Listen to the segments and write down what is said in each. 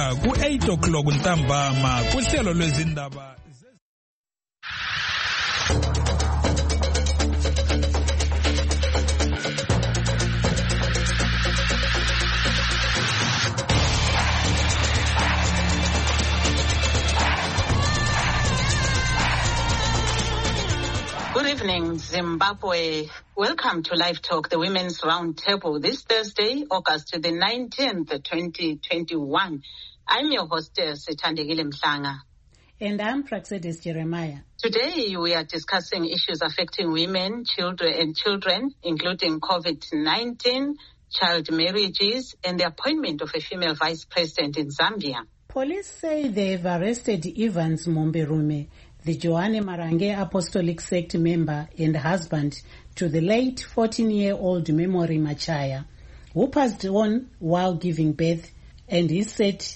kusukela ku-8 o'clock ntambama kuhlelo lwezindaba. Good evening, Zimbabwe. Welcome to Live Talk, the Women's Roundtable, this Thursday, August the 19th, 2021. I'm your hostess, Thandekile Mhlanga. And I'm Praxedis Jeremiah. Today, we are discussing issues affecting women, children, including COVID-19, child marriages, and the appointment of a female vice president in Zambia. Police say they've arrested Evans Momberume, the Joanne Marange Apostolic Sect member and husband to the late 14-year-old Memory Machaya, who passed on while giving birth and is set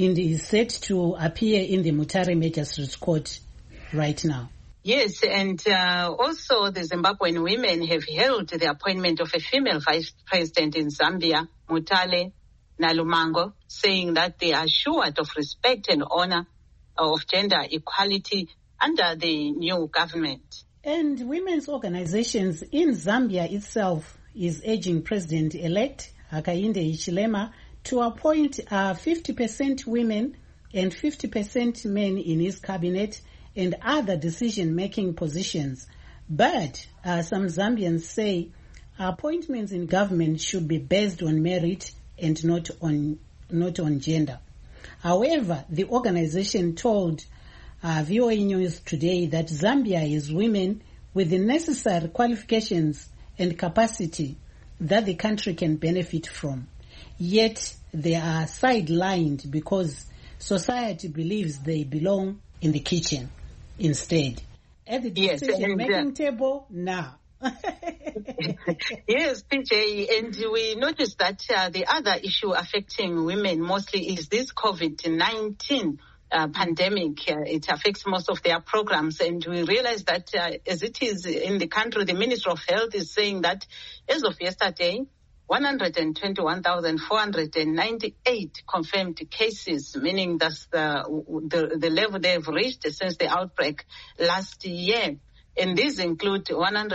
to appear in the Mutare Magistrates Court right now. Yes, and also the Zimbabwean women have held the appointment of a female vice president in Zambia, Mutale Nalumango, saying that they are assured of respect and honor of gender equality under the new government. And women's organizations in Zambia itself is urging President-elect Hakainde Hichilema to appoint 50% women and 50% men in his cabinet and other decision-making positions. But some Zambians say appointments in government should be based on merit and not on gender. However, the organization told VOA News today that Zambia has women with the necessary qualifications and capacity that the country can benefit from. Yet they are sidelined because society believes they belong in the kitchen instead. At the decision-making table, now. Yes, PJ, and we noticed that the other issue affecting women mostly is this COVID-19 pandemic. It affects most of their programs, and we realize that as it is in the country, the Ministry of Health is saying that as of yesterday, 121,498 confirmed cases, meaning that's the level they've reached since the outbreak last year. And these include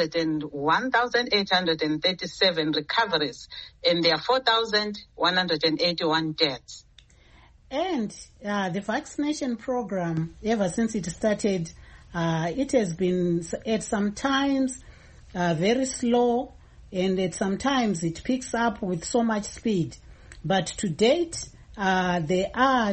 101,837 recoveries, and there are 4,181 deaths. And the vaccination program, ever since it started, it has been at some times very slow, and at some times it picks up with so much speed. But to date, there are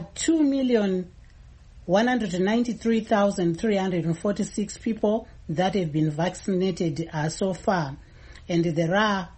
2,193,346 people that have been vaccinated so far. And there are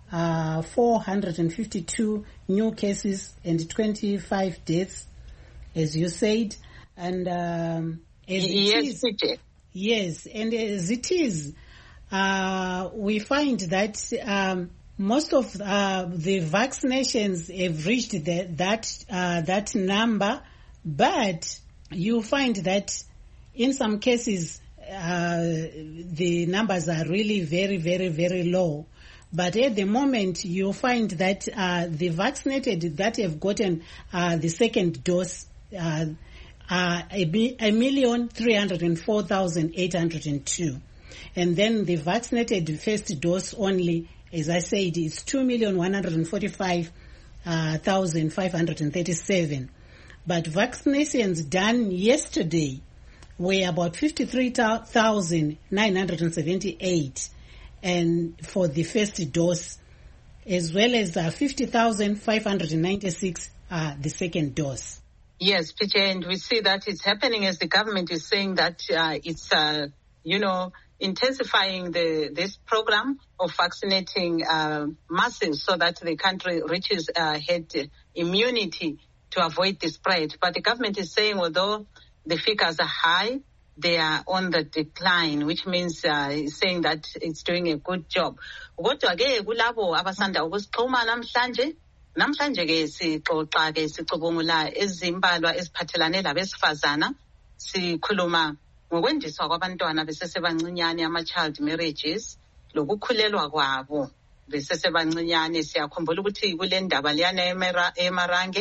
452 new cases and 25 deaths, as you said. And yes, and as it is, we find that most of the vaccinations have reached that number, but you find that in some cases the numbers are really very, very, very low. But at the moment, you find that the vaccinated that have gotten the second dose are 1,304,802. And then the vaccinated first dose only, as I said, is 2,145,537. But vaccinations done yesterday were about 53,978, and for the first dose, as well as 50,596 the second dose. Yes, PJ, and we see that it's happening as the government is saying that it's intensifying this program of vaccinating masses so that the country reaches herd immunity to avoid the spread. But the government is saying although the figures are high, they are on the decline, which means saying that it's doing a good job. Kodwa-ke kulabo abasanda ukusixhuma namhlanje-ke sixoxa-ke sicubungula ezimbalwa eziphathelane labesifazana. Sikhuluma ngokwendiswa kwabantwana besesebancinyane, ama-child marriages, lokukhulelwa kwabo besesebancinyane. Siyakhumbula ukuthi kule ndaba liyana eMarange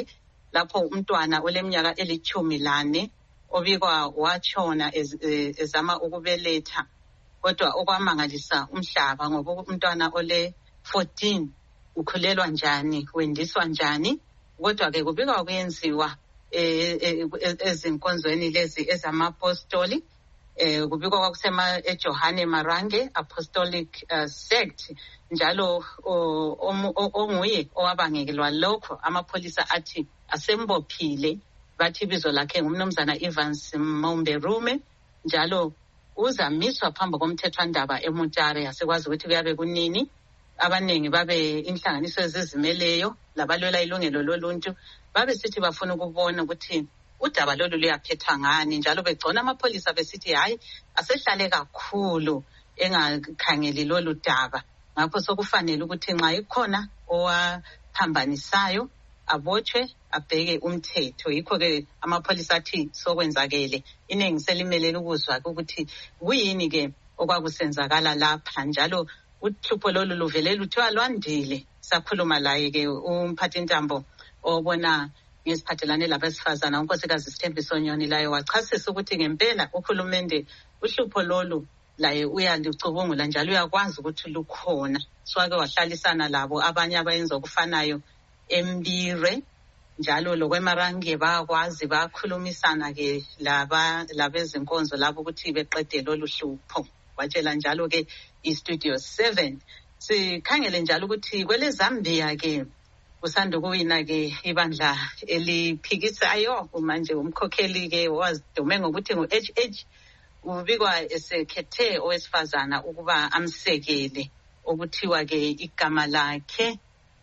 lapho umntwana oleminyaka 14 obikwa watshona ezama ukubeletha. Kodwa okwamangalisa umhlaba ngoba umntwana ole 14 ukhulelwa njani, wendiswa njani. Kodwa ke kubikwa kuyenziwa ezinkonzweni lezi ezamapostoli. Kubikwa kwakusema eJohane Marange Apostolic Sect, njalo onguye owabangelwa lokho amapholisa athi asembophile, bathi ibizo lakhe ngumnumzana Evans Momberume, njalo uzamiswa phambi komthethwandaba eMutare. Asekwazi ukuthi kuyabe kunini abanengi babe inhlanganiso ezizimeleyo labalwela ilungelo loluntu babe sithi bafuna ukubona ukuthi udaba lolu luyaphethwa ngani, njalo begcona amapholisa besithi hayi asehlale kakhulu engakhangeli lolu daba. Ngakho sokufanele ukuthi nxa ikhona owaphambanisayo abotshwe abheke umthetho. Yikho ke amapholisa athi sokwenzakele inengi selimelele ukuzwa ukuthi kuyini ke okwakusenzakala lapha, njalo uhlupho lolu luvele luthiwa lwandile. Sakhuluma laye ke umphathintambo obona ngesiphathelane labesifazana unkosikazi Sithembiso Nyoni, laye wachasisa ukuthi ngempela uhulumende uhlupho lolu laye uyalicubungula njalo uyakwazi ukuthi lukhona. Swake wahlalisana labo abanye abayenza okufanayo eMbire njalo lokweMarange, bakwazi bakhulumisana ke labezinkonzo labo ukuthi beqede lolu hlupho. Watshela njalo ke iStudio 7 sikhangele njalo ukuthi kwele Zambia ke usanda kuwina ke ibandla eliphikisayo manje. Umkhokheli ke wazidume ngokuthi ngu-HH ubikwa esekhethe owesifazana ukuba amsekele, okuthiwa ke igama lakhe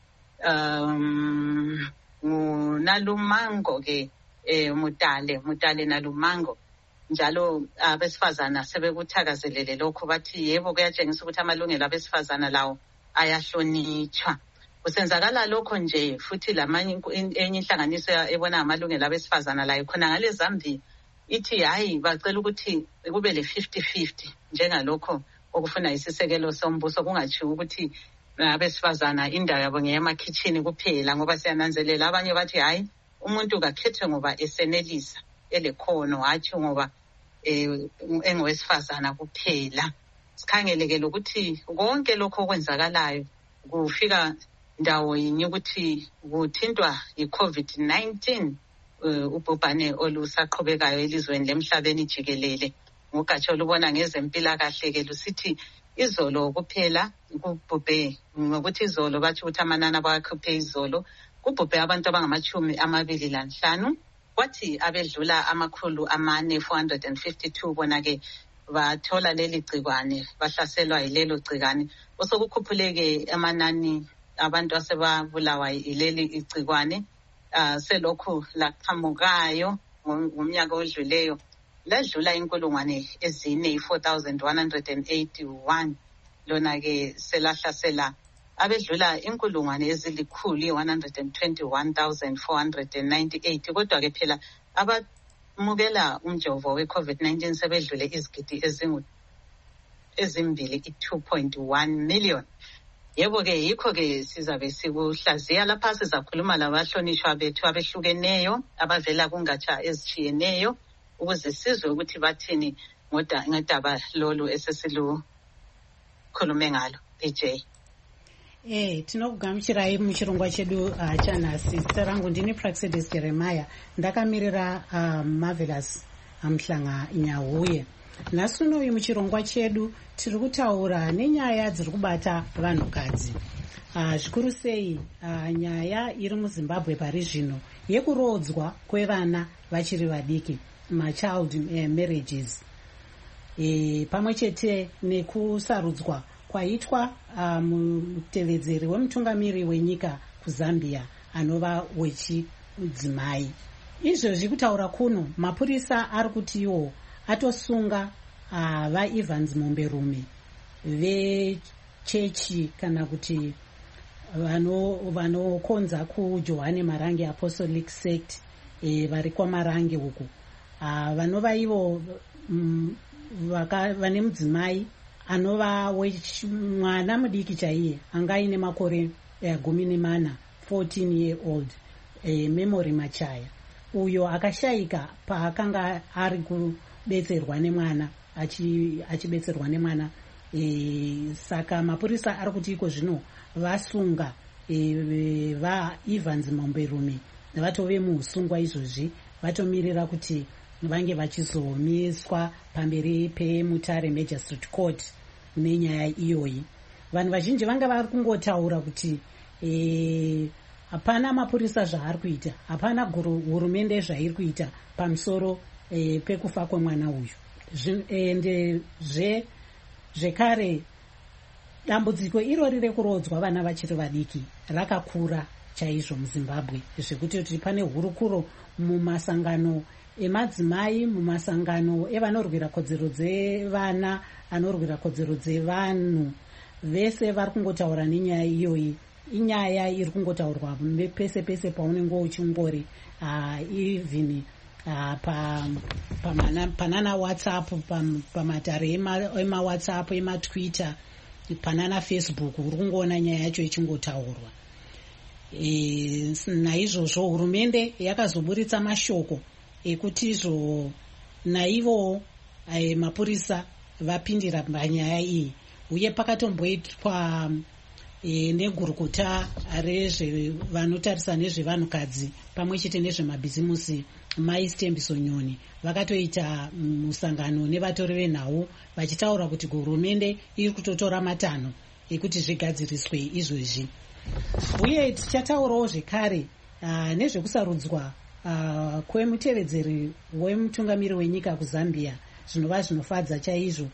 Nalumango ke Mutale Nalumango. Njalo abesifazana sebekuthakazelele lokho, bathi yebo kuyatshengisa ukuthi amalungelo abesifazana lawo ayahlonitshwa. Kusenzakala lokho nje futhi lamanye enye inhlanganiso ebona amalungelo abesifazana layo khona ngale Zambia ithi hayi bacela ukuthi kube le 50-50 njengalokho okufuna isisekelo sombuso, kungathi ukuthi abesifazana indawo yabo ngeyamakhitchini kuphela, ngoba siyananzelela abanye bathi hayi umuntu kakhethwe ngoba esenelisa elekhono, hathi ngoba engowesifazana kuphela. Sikhangeleke ukuthi konke lokho okwenzakalayo kufika ndawo yinye ukuthi kuthintwa yi-COVID-19, ubhubhane olusaqhubekayo elizweni lemhlabeni jikelele. Ngogatsha olubona ngezempilakahle ke lusithi izolo kuphela kubhubhe, ngokuthi izolo bathi ukuthi amanani abawakhuphe izolo kubhubhe abantu abangama-25, kwathi abedlula 452 bona ke bathola leli gcikwane, bahlaselwa yilelo gcikwane. Osokukhuphuleke amanani abantu asebabulawa yileli igcikwane selokhu laqhamukayo ngomnyaka odluleyo ladlula 4,181. Lona ke selahlasela abedlula 121,498. Kodwa ke phela abamukela umjovo we-COVID-19 sebedlule izigidi ezimbili 2.1 million. Yebo ke yikho ke sizabe sikuhlaziya lapha, sizakhuluma labahlonishwa bethu abehlukeneyo abavela kungatsha ezitshiyeneyo ukuze sizwe ukuthi bathini ngodaba lolu esesilukhulume ngalo. DJ tinokugamuchirai muchirongwa chedu chanhasi. Zita rangu ndini Praxedes Jeremiah, ndakamirira Marvelous Mhlanga Nyahuye. Nhasi unoyu muchirongwa chedu tiri kutaura nenyaya dziri kubata vanhukadzi, zvikuru sei nyaya iri muZimbabwe pari zvino yekurodzwa kwevana vachiri vadiki, machild marriages, pamwe chete nekusarudzwa kwaitwa mutevedzeri wemutungamiri wenyika kuZambia anova wechidzimai. Izvozvi kutaura kuno mapurisa ari kuti iwo atosunga vaEvans Momberume vechechi kana kuti vanokonza kuJohane Marange Apostolic Sect vari kwaMarange uku, vanova ivo vane mudzimai anova mwana mudiki chaiye angaine makore 14 year old, Memory Machaya, uyo akashayika paakanga ari kubetserwa nemwana, achibetserwa nemwana. Saka mapurisa ari kuti iko zvino vasunga vaEvans Mamberume vatove muusungwa izvozvi, vatomirira kuti vange vachizomiswa pamberi peMutare Magistrate Court nenyaya iyoyi. Vanhu vazhinji vanga vari kungotaura kuti hapana mapurisa zvaari kuita, hapana hurumende zvairi kuita pamusoro pekufa kwemwana uyu. Zvekare dambudziko irori rekurodzwa vana vachiri vadiki rakakura chaizvo muZimbabwe, zvekuti pane hurukuro mumasangano emadzimai, mumasangano evanorwira kodzero dzevana, anorwira kodzero dzevanhu, vese vari kungotaura nenyaya iyoyi. Inyaya iri kungotaurwa pese pese paunenge uchingori even panana WhatsApp, pamatare emaWhatsApp, ematwitter, panana Facebook, uri kungoona nyaya yacho ichingotaurwa. Naizvozvo hurumende yakazoburitsa mashoko ekuti naivo mapurisa vapindira panyaya iyi, uye pakatomboitwa negurukota vanotarisa nezvevanhukadzi pamwe chete nezvemabhizimusi, Mai Stembiso Nyoni, vakatoita musangano nevatori venhau vachitaura kuti hurumende iri kutotora matanho ekuti zvigadziriswe izvozvi. Uye tichataurawo zvekare nezvekusarudzwa kwemutevedzeri wemutungamiri wenyika kuZambia, zvinova zvinofadza chaizvo.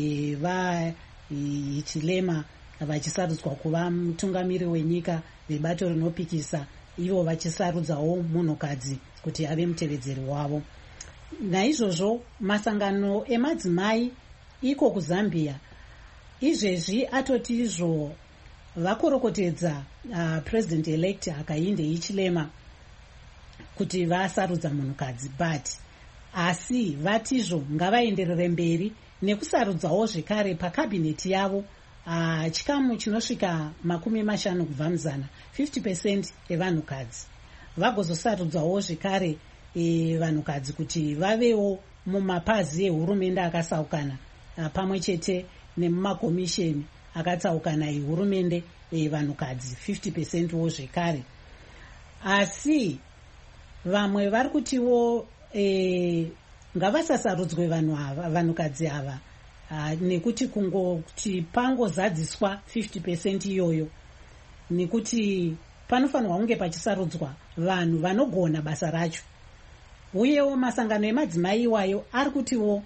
Hichilema vachisarudzwa kuva mutungamiri wenyika vebato rinopikisa, ivo vachisarudzawo munhukadzi kuti ave mutevedzeri wavo. Naizvozvo masangano emadzimai iko kuZambia izvezvi atoti izvo vakorokotedza president elect Hakainde Hichilema kuti vasarudza munhukadzi, but asi vatizvo ngavaenderere mberi nekusarudzawo zvekare pakabineti yavo chikamu chinosvika 50 kubva muzana, 50% evanhukadzi, vagozosarudzawo zvekare vanhukadzi kuti vavewo mumapazi ehurumende akasaukana, pamwe chete nemumakomisheni akatsaukana ehurumende vanhukadzi 50% wo zvekare. Asi vamwe vari kutiwo ngavasasarudzwe vanhukadzi ava, nekuti kungoti pangozadziswa 50% iyoyo, nekuti panofanirwa kunge pachisarudzwa vanhu vanogona basa racho. Uyewo masangano emadzimai iwayo ari kutiwo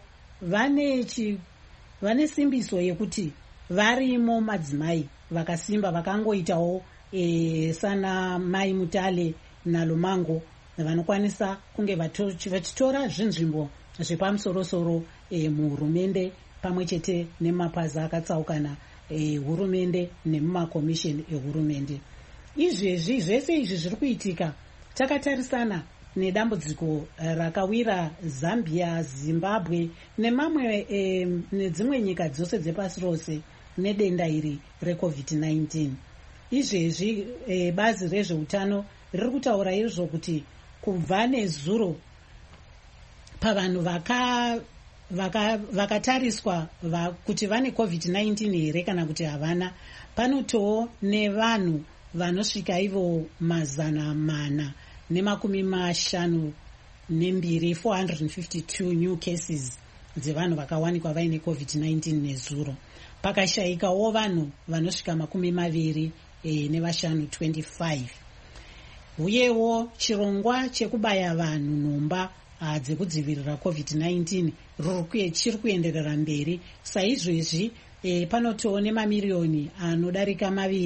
vane simbiso yekuti varimo madzimai vakasimba vakangoitawo sana Mai Mutale naLumango, vanokwanisa kunge vachitora zvinzvimbo zvepamusorosoro muhurumende pamwe chete nemapazi akatsaukana hurumende nemumakomisheni ehurumende. Izvezvi zvese izvi zviri kuitika takatarisana nedambudziko rakawira Zambia, Zimbabwe nemamwe nedzimwe nyika dzose dzepasi rose nedenda iri reCovid-19. Izvezvi bazi rezveutano riri kutaura izvo kuti kubva nezuro pavanhu vakatariswa kuti vane COVID-19 here kana kuti havana, panotowo nevanhu vanosvika ivo 452 452 new cases dzevanhu vakawanikwa vaine COVID-19 nezuro, pakashayikawo vanhu vanosvika 25. Uyewo chirongwa chekubaya vanhu nhomba dzekudzivirira COVID-19 chiri kuenderera mberi. Saizvozvi panotowo nemamiliyoni anodarika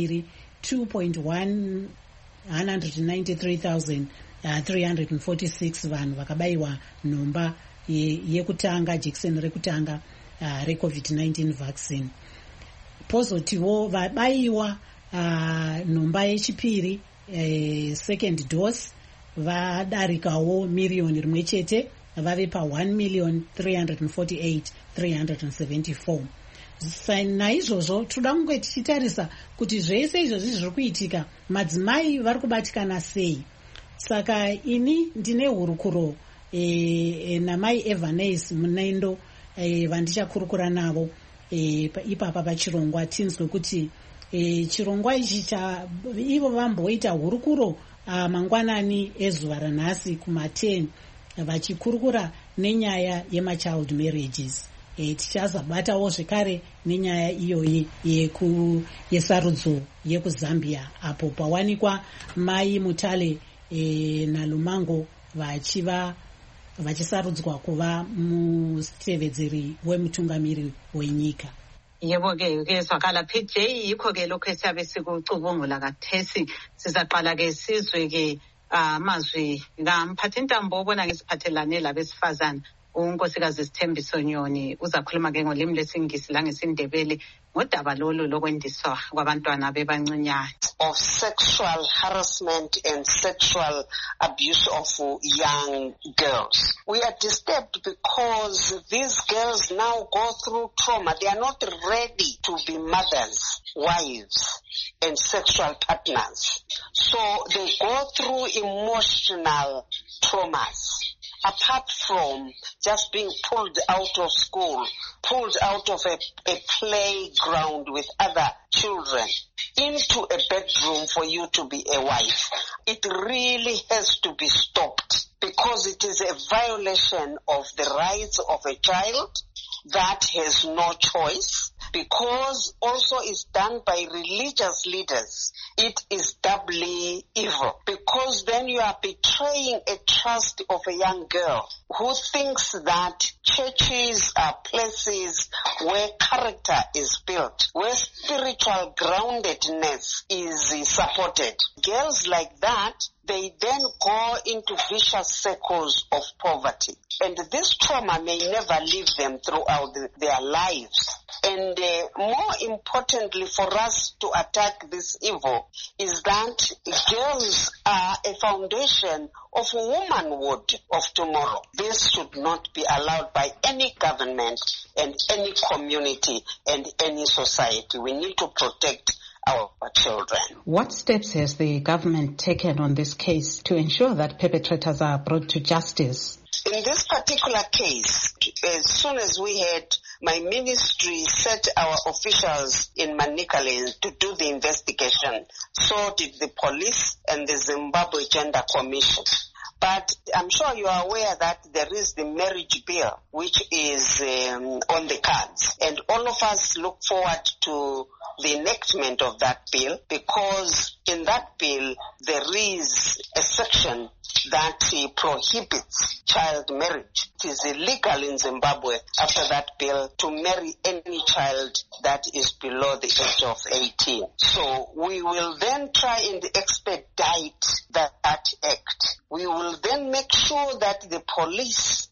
2,193,346 vanhu vakabayiwa nhomba yekutanga, jekiseni rekutanga reCovid-19 vaccine. Pozotiwo vabayiwa nhomba yechipiri, second dose, vadarikawo miliyoni rimwe chete, vave pa 1,348,374. Naizvozvo toda kunge tichitarisa kuti zvese izvozvi zviri kuitika, madzimai vari kubatikana sei. Saka ini ndine hurukuro namai Evanes Munendo vandichakurukura navo ipapa pachirongwa tinzwe kuti chirongwa ichi ivo vamboita hurukuro mangwanani ezuva ranhasi kuma10 vachikurukura nenyaya yemachild marriages. Tichazabatawo zvekare nenyaya iyoyi yesarudzo yekuzambia apo pawanikwa mai Mutale naLumango vachisarudzwa kuva mutevedzeri wemutungamiri wenyika. Yebo-ke zwakala PJ yikho-ke lokho esiyabe sikucubungula kathesi. Sizaqala-ke sizwe-ke amazwi kamphathintambo obona ngesiphathelane labesifazane unkosikazi Sithembiso Nyoni uzakhuluma-ke ngolimi lwesiNgisi langesindebele ngodaba lolu lokwendiswa kwabantwana bebancinyane. Of sexual harassment and sexual abuse of young girls. We are disturbed because these girls now go through trauma. They are not ready to be mothers, wives, and sexual partners. So they go through emotional traumas. Apart from just being pulled out of school, pulled out of a playground with other children, into a bedroom for you to be a wife. It really has to be stopped because it is a violation of the rights of a child that has no choice, because also is done by religious leaders. It is doubly evil, because then you are betraying a trust of a young girl who thinks that churches are places where character is built, where spiritual groundedness is supported. Girls like that, they then go into vicious circles of poverty. And this trauma may never leave them throughout their lives. And more importantly for us to attack this evil is that girls are a foundation of womanhood of tomorrow. This should not be allowed by any government and any community and any society. We need to protect our children. What steps has the government taken on this case to ensure that perpetrators are brought to justice? In this particular case, as soon as we had my ministry set our officials in Manicaland to do the investigation, so did the police and the Zimbabwe Gender Commission. But I'm sure you are aware that there is the marriage bill, which is on the cards. And all of us look forward to the enactment of that bill, because in that bill there is a section that prohibits child marriage. It is illegal in Zimbabwe after that bill to marry any child that is below the age of 18. So we will then try and expedite that act. We will then make sure that the police,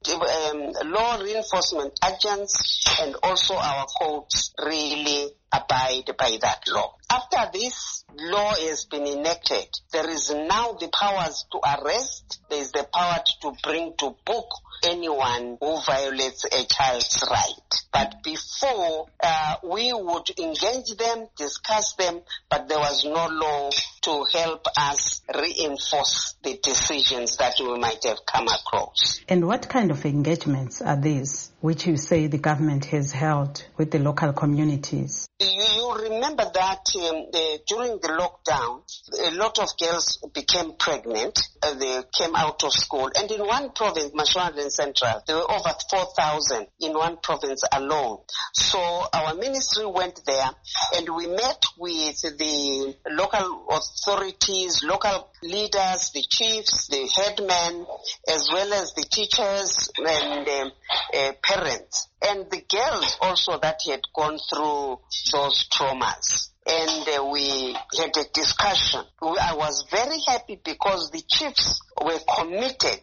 law enforcement agents, and also our courts really abide by that law. After this law has been enacted, there is now the powers to arrest, there is the power to bring to book anyone who violates a child's right. But before, we would engage them, discuss them, but there was no law to help us reinforce the decisions that we might have come across. And what kind of engagements are these, which you say the government has held with the local communities? You remember that during the lockdown, a lot of girls became pregnant. They came out of school. And in one province, Mashonaland Central, there were over 4,000 in one province alone. So our ministry went there and we met with the local authorities, local leaders, the chiefs, the headmen, as well as the teachers and parents. And the girls also that had gone through those traumas. And we had a discussion. I was very happy because the chiefs were committed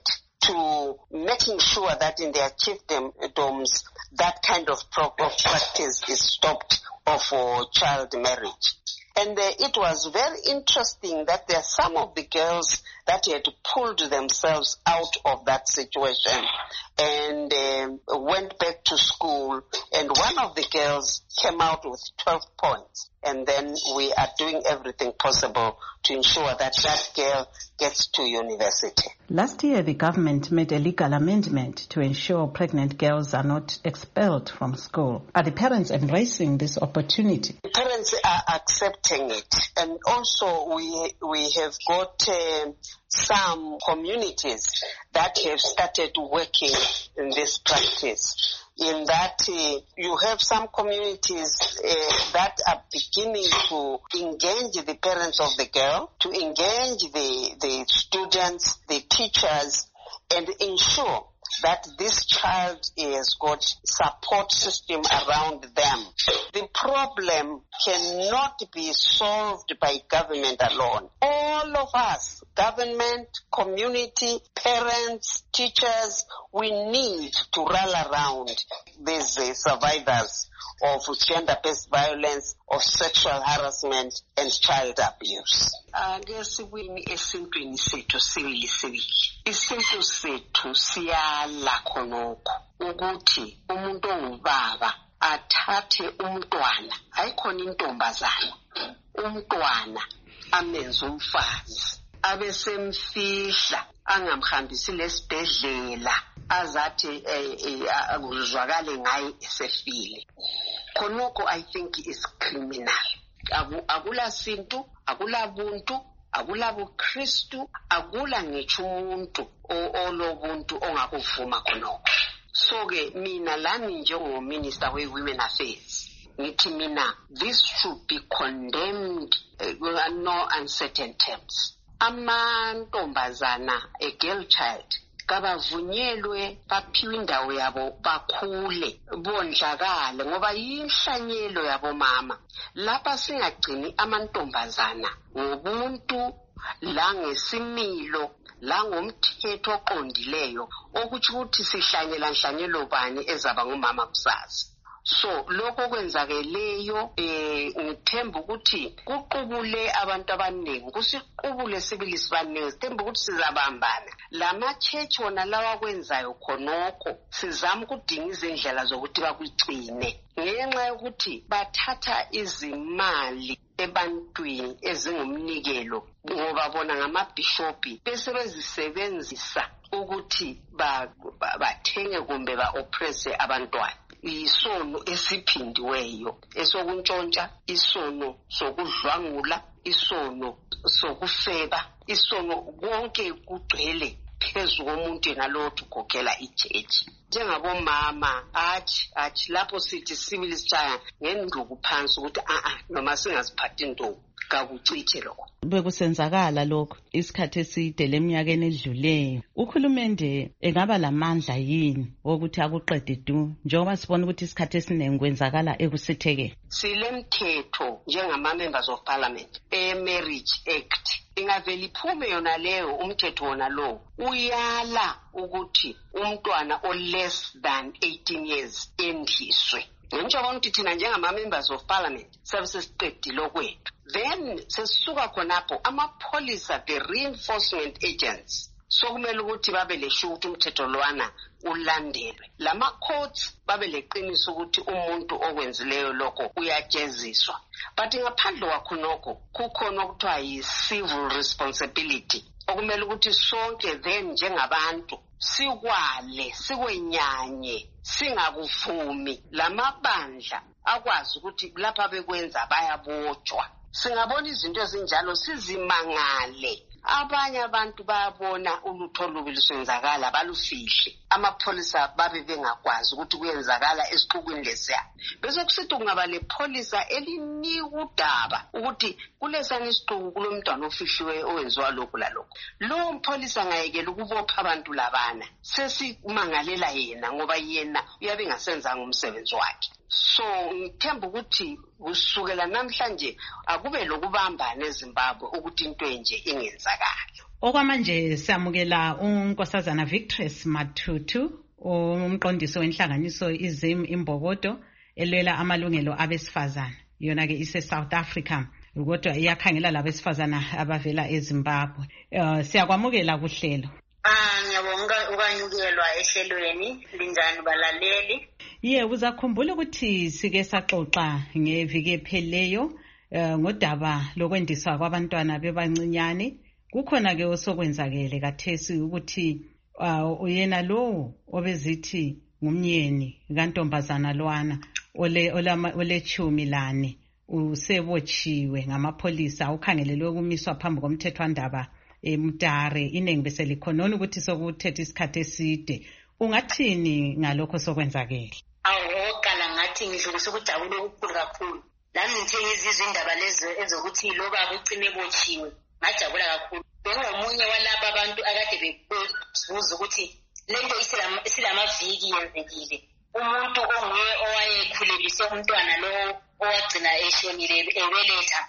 to making sure that in their chiefdoms that kind of practice is stopped for child marriage. And it was very interesting that there are some of the girls that had pulled themselves out of that situation and went back to school, and one of the girls came out with 12 points. And then we are doing everything possible to ensure that that girl gets to university. Last year, the government made a legal amendment to ensure pregnant girls are not expelled from school. Are the parents embracing this opportunity? The parents are accepting it. And also we have got some communities that have started working in this practice. In that you have some communities that are beginning to engage the parents of the girl, to engage the students, the teachers, and ensure that this child has got support system around them. The problem cannot be solved by government alone. All of us, government, community, parents, teachers, we need to rally around these survivors of gender-based violence, of sexual harassment and child abuse. Ngesibini esintwini sethu sibili isintu sethu siyala khonokho ukuthi umuntu ongubaba athathe umntwana, ayikhona intombazana, umntwana amenze umfazi, abesemfihla angamhambisi lesibhedlela azathi akuzwakale ngaye esefile. Khonokho I think is criminal. Akula sintu, akula buntu, akula buKristu, akula ngitsho umuntu olobuntu ongakuvuma khonokho. So ke mina lami njengominister we-Women Affairs ngithi mina this should be condemned no uncertain terms. Amantombazana, a girl child, kabavunyelwe baphiwe indawo yabo bakhule bonjakale ngoba yinhlanyelo yabo mama. Lapha singagcini amantombazana ngobuntu la ngesimilo la ngomthetho oqondileyo okuthi ukuthi sihlanyela nhlanyelo bani ezaba ngumama kusasa. So lokho kwenzakeleyo ngithemba ukuthi kuqubule abantu abaningi, kusiqubule sibili sibaningi, sithemba ukuthi sizabambana. Lama church wona lawa kwenzayo khonokho sizama ukudinga izindlela zokuthi bakugcine ngenxa yokuthi bathatha izimali ebantwini ezingumnikelo ngoba bona ngamabhishopi bese bezisebenzisa ukuthi bathenge kumbe ba-oppresse abantwana. Isono esiphindiweyo esokuntshontsha, isono sokudlwangula, isono sokufeba, isono konke kugcwele phezu komuntu enalothi ukhokhela ijeji. Njengabomama athi lapho sithi sibili sichaya ngenduku phansi ukuthi noma singaziphathi intombi kakucithe lokho. Bekusenzakala lokho isikhathi eside leminyakeni edluleyo. Uhulumende engaba lamandla yini wokuthi akuqede du njengoba sibona ukuthi isikhathi esiningi kwenzakala ekusithekeni? Silemthetho njengama members of parliament Marriage Act. Ingavela iphume yona leyo umthetho wona lo uyala ukuthi umntwana o less than 18 years endliswe. Njengoba ukuthi thina njengama members of parliament sesiqedile kwethu. Then sesisuka khonapho amapholisa, the reinforcement agents, sokumele ukuthi babe lesho ukuthi umthetho lwana ulandelwe. Lama courts babe leqiniso ukuthi umuntu okwenzileyo lokho uyajeziswa. But ngaphandle kwakhonokho kukhona okuthiwa yi-civil responsibility okumele ukuthi sonke then njengabantu sikwale, sikwenyanye, singakuvumi. Lamabandla akwazi ukuthi lapha bekwenza bayabotshwa. Singabona izinto ezinjalo sizimangale. Abanye abantu bayabona ulutho olubi lusenzakala balufihle. Amapholisa babe bengakwazi ukuthi kuyenzakala esixukwini lesiya. Bese kusithi kungaba lepholisa elinika udaba ukuthi kulesana isixuku kulomntwana ofihliwe owenziwa lokhu lalokho. Lo mpholisa ngayekela ukubopha abantu labana. Sesimangalela yena ngoba yena uyabe engasenzanga umsebenzi wakhe. So ngithemba ukuthi kusukela namhlanje akube lokubambana eZimbabwe ukuthi into enje ingenzakala. Okwamanje siyamukela uNkosazana Victress Matutu, umqondisi wenhlanganiso iZim Imbokodo elwela amalungelo abesifazana. Yona ke ise South Africa. kodwa iyakhangela labesifazana abavela eZimbabwe. Siyakwamukela kuhlelo. Ngiyabonga ukanyukelwa ehlelweni. Linjani balaleli? Uzakhumbula ukuthi sike saxoxa ngeviki epheleyo ngodaba lokwendiswa kwabantwana bebancinyane. Kukhona ke osokwenzakele kathesi ukuthi uyena lo obezithi ngumnyeni kantombazana lwana olechumi lane usebotshiwe ngamapholisa ukhangelelwe ukumiswa phambi komthethwandaba eMutare. Iningi bese likhonona ukuthi sokuthethe isikhathi eside. Ungathini ngalokho sokwenzakele? Awuqala ngathi ngidlulisa ukujabula okukhulu kakhulu. Lami ngithe ngizizwe indaba lezo ezokuthi lo baba ucine ebotshiwe. Ngajabula kakhulu. Bengomunye walabo abantu akade bebuza ukuthi lento isilamaviki yenzekile. Umuntu onguye owayekhulelise umntwana lo owagcina eshonile ebeletha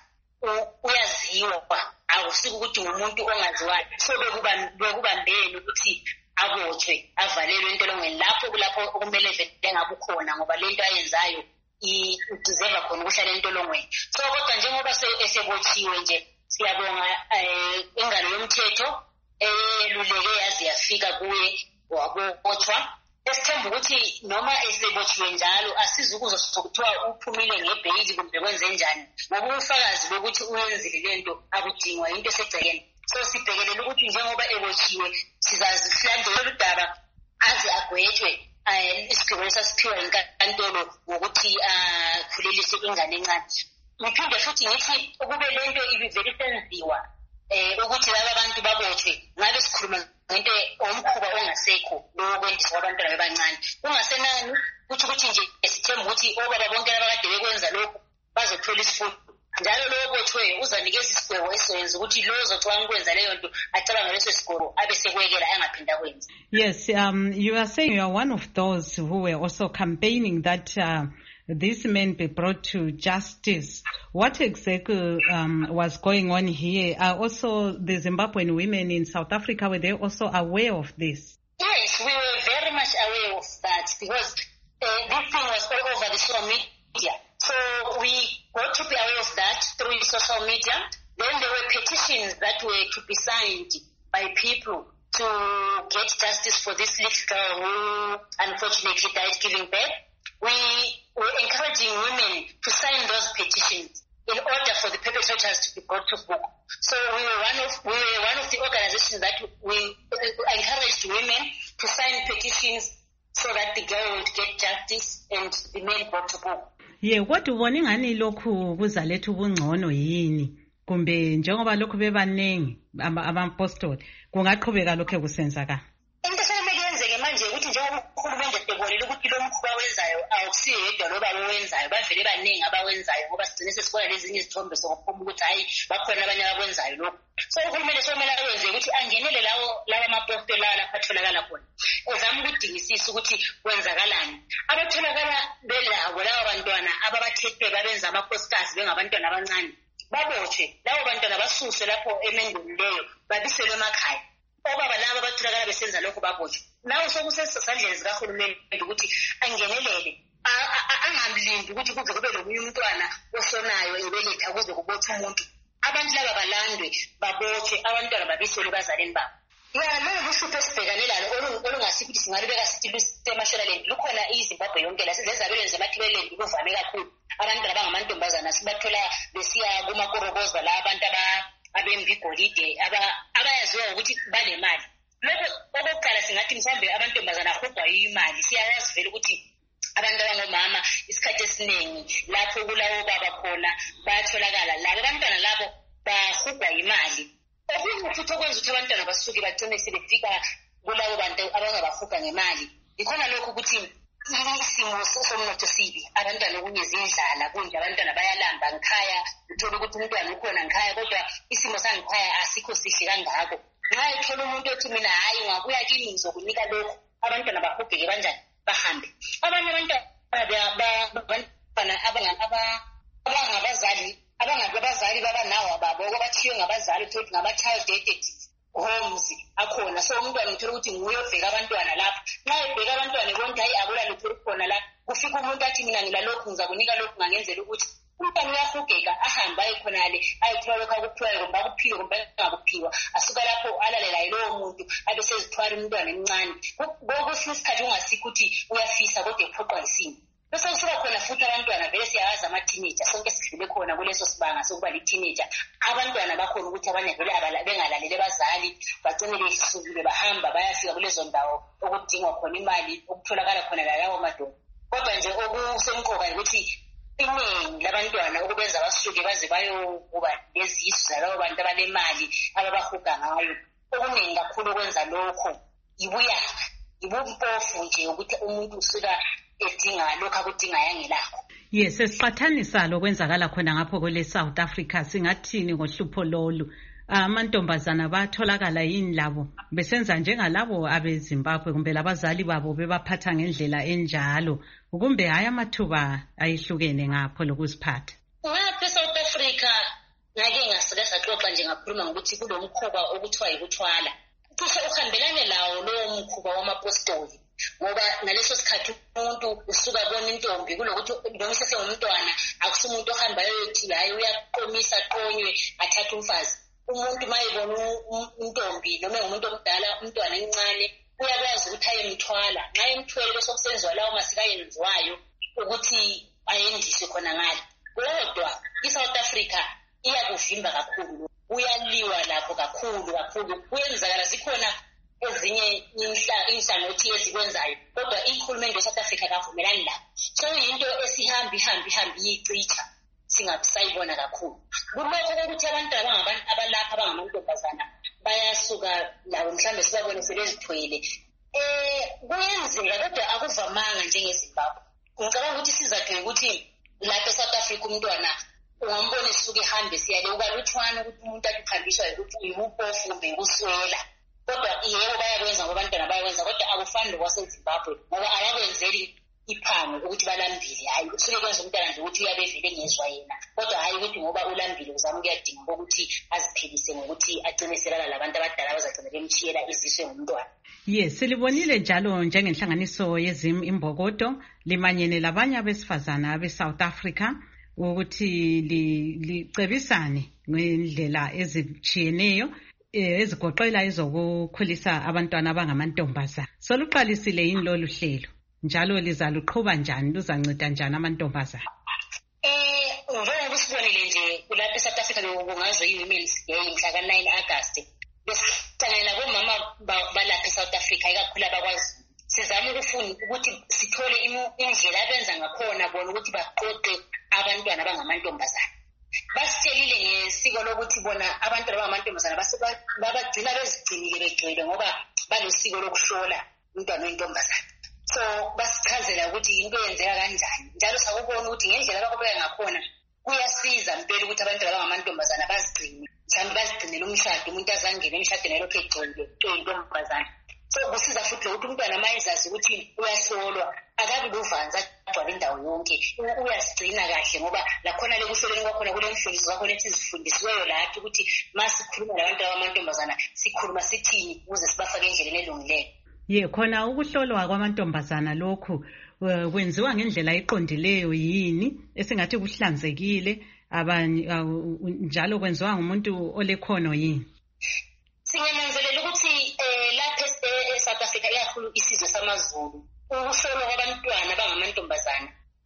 uyaziwa. Akusiko ukuthi umuntu ongaziwayo. So bekubambeni ukuthi abotshwe avalelwe entolongweni lapho okumele vele ngabe ukhona ngoba lento ayenzayo idizeva khona ukuhlala entolongweni. So kodwa njengoba esebotshiwe nje siyabonga ingalo yomthetho eluleke yazi yafika kuye wabotshwa. Esithemba ukuthi noma esebotshiwe njalo asizukuzwa sokuthiwa uphumile ngebhayili kumbe kwenze njani ngoba ubufakazi bokuthi uyenzile lento akudingwa into esegcekeni. So sibhekelele ukuthi njengoba ebotshiwe sizazihlandela udaba aze agwetshwe isigwebo esasiphiwa inkantolo ngokuthi akhulelise ingane encane. Ngiphinde futhi ngithi ukube lento ibivele senziwa ukuthi laba abantu babotshwe ngabe sikhuluma ngento omkhuba ongasekho lokwendisa kwabantwana bebancane. Kungasenani ukuthi nje esithemba ukuthi obaba bonke abakade bekwenza lokho bazothola isifundo. Njalo lo obotshwe uzanikeza isigwebo esizoyenza ukuthi lo ozocabanga ukwenza leyo nto acabanga leso sigwebo abe sekwekela angaphinda kwenza. Yes, you are saying you are one of those who were also campaigning that these men be brought to justice. What exactly was going on here? Are also the Zimbabwean women in South Africa, were they also aware of this? Yes, we were very much aware of that because this thing was all over the social media. So we got to be aware of that through social media. Then there were petitions that were to be signed by people to get justice for this little girl who unfortunately died giving birth. We were encouraging women to sign those petitions in order for the perpetrators to be brought to book. So we were one of the organizations that we encouraged women to sign petitions so that the girl would get justice and the men brought to book. Kodwa ubona ingani lokhu kuzaletha ubungcono yini kumbe njengoba lokhu bebaningi abapostoli kungaqhubeka lokho kusenzaka? Into sekumele yenzeke manje ukuthi njengoba ukhulumende sebonile ukuthi lo mkhuba wenzayo awusiyo yedwa lo baba owenzayo bavele baningi abawenzayo ngoba sigcine sesibona lezinye izithombe sokuphuma ukuthi hayi bakhona abanye abakwenzayo lokho. So uhulumende somele akwenze ukuthi angenele lawa amapostoli lapha atholakala khona ezama ukudingisisa ukuthi kwenzakalani. Abatholakala belawo lawa bantwana ababathethe babenza amaposters bengabantwana abancane babotshwe lawo bantwana basuswe lapho emendweni leyo babiselwe emakhaya. Obaba laba abatholakala besenza lokho babotshwe. Nawo sokusesandleni zikahulumende ukuthi angenelele angamlindi ukuthi kuze kube lomunye umntwana osonayo ebeletha kuze kubotshwe umuntu. Abantu laba balandwe babotshwe abantwana babiselwe bazaleni babo. Manje uhlupho esibhekane lalo olungasithi singalibeka sithi luseMashonaland lukhona iZimbabwe yonke la sizezabelweni zemathibeleni kuvame kakhulu. Abantu abangamantombazana sibathola besiya kumakorokozwa la abantu abemva igolide abayaziwa ukuthi banemali. Lokho okokuqala singathi mhlawumbe amantombazana ahugwa imali. Siyayazi vele ukuthi abantu abangomama isikhathi esiningi lapho kulawo baba khona bayatholakala labo abantwana labo bahugwa imali. Okunye futhi okwenza ukuthi abantwana basuke bagcine sebefika kulawo bantu abangabahuga ngemali ikhona lokho ukuthi isimo somnotho sibi. Abantwana okunye zindlala kunje abantwana bayalamba ngikhaya uthola ukuthi umntwana ukhona ngikhaya kodwa isimo sangikhaya asikho sihle kangako. Nxa ethola umuntu othi mina hayi ngabuya kini ngizokunika lokho abantwana bahugeke kanjani bahambe. Abanye abangabazali babanawo babo obathiwe ngabazali ukuthi ngama-child dated homes akhona. So umntwana uthola ukuthi nguye obheka abantwana lapho. Nxa ebheka abantwana konke hayi akula lutho khona la kufika umuntu athi mina ngilalokhu ngizakunika lokhu ngangenzela ukuthi umntwana umfana uyahugeka ahambe ayekhonale ayethola lokho akuphiwayo kumbe akuphiwe kumbe angakuphiwa asuka lapho alalela yilowo muntu abe sezithwala umntwana emncane kwesinye isikhathi ungasikho ukuthi uyafisa kodwa ephoqwa yisimo bese kusuka khona futhi abantwana vele siyawazi ama-teenager sonke sidlule khona kuleso sibanga sokuba li-teenager abantwana bakhona ukuthi abanye vele bengalaleli abazali bagcine besukile bahamba bayafika kulezo ndawo okudingwa khona imali okutholakala khona lalawo madoda kodwa nje okusemqoka ukuthi iningi labantwana ukubenza basuke baze bayokuba lezisu zalabo bantu abanemali ababahuga ngayo okuningi kakhulu okwenza lokho ibuyanga ibumpofu nje ukuthi umuntu usuka edinga lokho akudingayo angelakho. Yes, sesiqathanisa lokwenzakala khona ngapho kwele South Africa singathini ngohlupho lolu amantombazana batholakala yini labo besenza njengalabo abeZimbabwe kumbe labazali babo bebaphatha ngendlela enjalo kumbe haya amathuba ayihlukene ngapho lokuziphatha ngapha eSouth Africa ngake ngasike saxoxa nje ngakhuluma ngokuthi kulomkhuba okuthiwa yikuthwala cishe uhambelane lawo lowo mkhuba wamapostoli ngoba ngaleso sikhathi umuntu usuka bona intombi kulokuthi noma sesengumntwana akusumuntu ohamba yothi hayi uyaqomisa qonywe athatha umfazi umuntu mayebona intombi noma umuntu omdala umntwana encane uyakwazi ukuthi ayemthwala nxa emthwele bese kusenziwa lawo masiko ayenziwayo ukuthi ayendiswe khona ngale kodwa iSouth Africa iyakuvimba kakhulu uyaliwa lapho kakhulu kuyenzakala zikhona ezinye inhlangothi ezikwenzayo kodwa ihulumende weSouth Africa kavumelani lapho so into esihambi iyicicha singasayibona kakhulu kulokho ukuthi abantu abalapha abangamantombazana bayasuka labo mhlambe sibabone sebezithwele kuyenzeka kodwa akuvamanga njengeZimbabwe ngicabanga ukuthi sizathu ukuthi lapha eSouth Africa umntwana ungambona esuke ehambe siyale ukaluthwana ukuthi umuntu akukhambiswa ukuthi uyimpofu kumbe ukuswela kodwa yebo bayakwenza ngoba abantwana bayakwenza kodwa akufani lokwaseZimbabwe ngoba abakwenzeli iphango ukuthi balambile hayi usuke kwenza umntwana nje ukuthi uyabevele ngezwa yena kodwa hayi ukuthi ngoba ulambile uzama ukuyadinga ukuthi aziphilise ngokuthi agcine selala labantu abadala abazagcina bemthiyela iziswe ngumntwana. Yes, silibonile njalo njengenhlanganiso yezim imbokodo limanyene labanye abesifazana abeSouth Africa ukuthi licebisane ngendlela ezitshiyeneyo ezigoqela ezokukhulisa abantwana abangamantombazana. Soluqalisile yini lolu hlelo njalo lizaluqhuba njani luzanceda njani amantombazana? Njengoba sibonile nje kulapha eSouth Africa kungazo i-Women's Day mhla ka-9 August besihlangana labomama balapha eSouth Africa ikakhulu abakwazi sizama ukuthi sithole indlela abenza ngakhona bona ukuthi baqoqe abantwana abangamantombazana basitshelile ngesiko lokuthi bona abantwana abangamantombazana babagcina bezigcinile begcwele ngoba balosiko lokuhlola umntwana oyintombazana so basichazela ukuthi into yenzeka kanjani njalo sakubona ukuthi ngendlela abakubeka ngakhona kuyasiza impela ukuthi abantwana abangamantombazana bazigcine mhlawumbe bazigcinele umshado umuntu azangene emshadweni elokhu egcwele oyintombazana so kusiza futhi ukuthi umntwana mayezazi ukuthi uyahlolwa akabi luvanza agcwala indawo yonke uyasigcina kahle ngoba lakhona lekuhloleni kwakhona kule mhloliso kwakhona ethi zifundisiweyo lapho ukuthi masikhuluma labantu abamantombazana sikhuluma sithini ukuze sibafake endleleni elungileyo. Khona ukuhlolwa kwamantombazana lokhu kwenziwa ngendlela eqondileyo yini esingathi kuhlanzekile njalo kwenziwa ngumuntu olekhono yini? Singananzelela ukuthi lapha eSouth Africa ikakhulu isizwe samaZulu ukuhlolwa kwabantwana abangamantombazana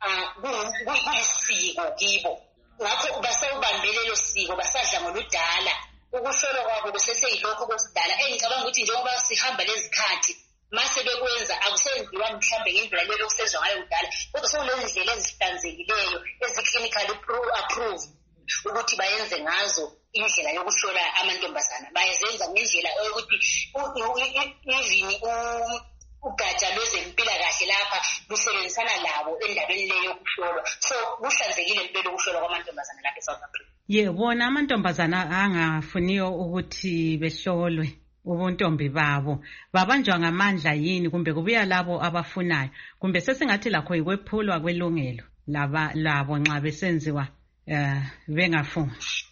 kuyisiko kibo ngakho basawubambe lelo siko basadla ngoludala ukuhlolwa kwabo kuseseyilokho kwesidala engicabanga ukuthi njengoba sihamba lezikhathi mase bekwenza akusenziwa mhlambe ngendlela lelo kusenzwa ngayo kudala kodwa sekulezindlela ezihlanzekileyo ezi-clinically approved ukuthi bayenze ngazo indlela yokuhlola amantombazana bayenza ngendlela yokuthi even ugatsha lwezempilakahle lapha lusebenzisana labo endabeni leyo yokuhlolwa so kuhlanzekile impela ukuhlolwa kwamantombazana lapha eSouth Africa. Bona amantombazana angafuniyo ukuthi behlolwe ubuntombi babo babanjwa ngamandla yini kumbe kubuya labo abafunayo kumbe sesingathi lakho ikwephulwa kwelungelo labo nxa besenziwa bengafuni?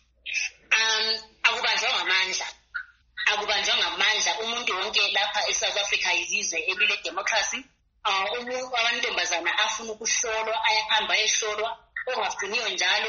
Akubanjwa ngamandla umuntu wonke lapha eSouth Africa yizizwe elile democracy amantombazana afuna ukuhlolwa ayahamba ehlolwa ongafuniyo njalo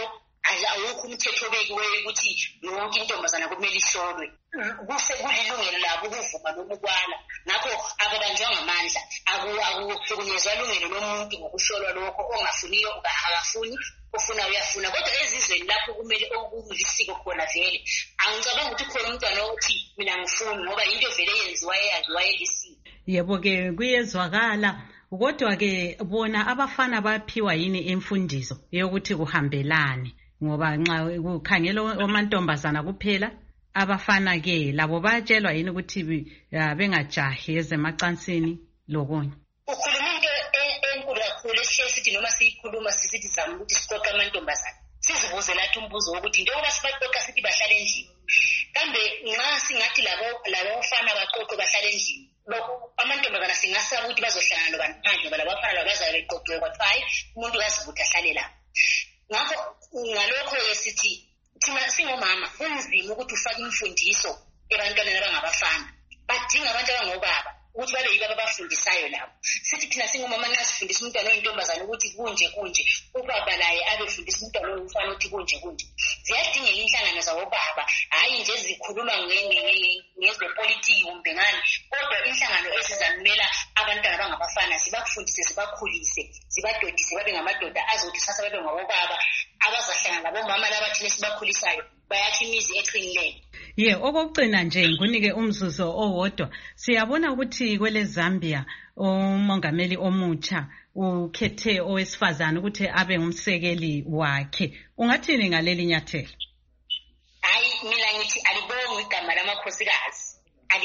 awukho umthetho obekiweyo ukuthi yonke intombazana kumele ihlolwe. Kulilungelo labo ukuvuma noma ukwala. Ngakho ababanjwa ngamandla, akuhlukunyezwa ilungelo lomuntu ngokuhlolwa lokho, ongafuniyo akafuni, ofuna uyafuna. Kodwa ezizweni lapho kumele okulisiko khona vele, angicabanga ukuthi khona umntwana othi mina ngifuni ngoba into vele yenziwa eyaziwa elisiko. Yebo-ke kuyezwakala. Kodwa-ke bona abafana baphiwa yini imfundiso yokuthi kuhambelane? Ngoba nxa kukhangela amantombazana kuphela, abafana-ke labo bayatshelwa yini ukuthi bengajahi ezemacansini lokunye? Ukhuluma into enkulu kakhulu esihleli sithi noma siyikhuluma sisithi zama ukuthi siqoqa amantombazana. Sizibuze lathi umbuzo wokuthi njengoba sibaqoqa sithi bahlale endlini, kambe nxa singathi labo bafana baqoqwe bahlale endlini, lokho amantombazana singasaba ukuthi bazohlangana nobani phandle ngoba labo bafana labo bazabe beqoqiwe kwathiwa hayi umuntu kazibuthi ahlale lapho. Ngakho ngalokho-ke sithi thina singomama kunzima ukuthi ufake imfundiso ebantwaneni abangabafana. Badinga abantu abangobaba ukuthi babe yibo ababafundisayo labo. Sithi thina singomama nxa sifundisa umntwana oyintombazane ukuthi kunje, ubaba laye abefundisa umntwana oyimfana ukuthi kunje. Ziyadingeka inhlangano zabobaba, hhayi nje zikhuluma ngezepolitiki kumbe ngani, kodwa inhlangano ezizamela abantwana abangabafana zibafundise, zibakhulise, zibadodise babe ngamadoda azothi sasa babe ngabobaba abazahlangana labomama labathina esibakhulisayo bayakha imizi eqinileyo. Okokucina nje ngunike umzuzu owodwa. Siyabona ukuthi kwele Zambia umongameli omutsha ukhethe owesifazane ukuthi abe ngumsekeli wakhe. Ungathini ngaleli nyathelo? Hayi, mina ngithi alibonge igama lamakhosikazi.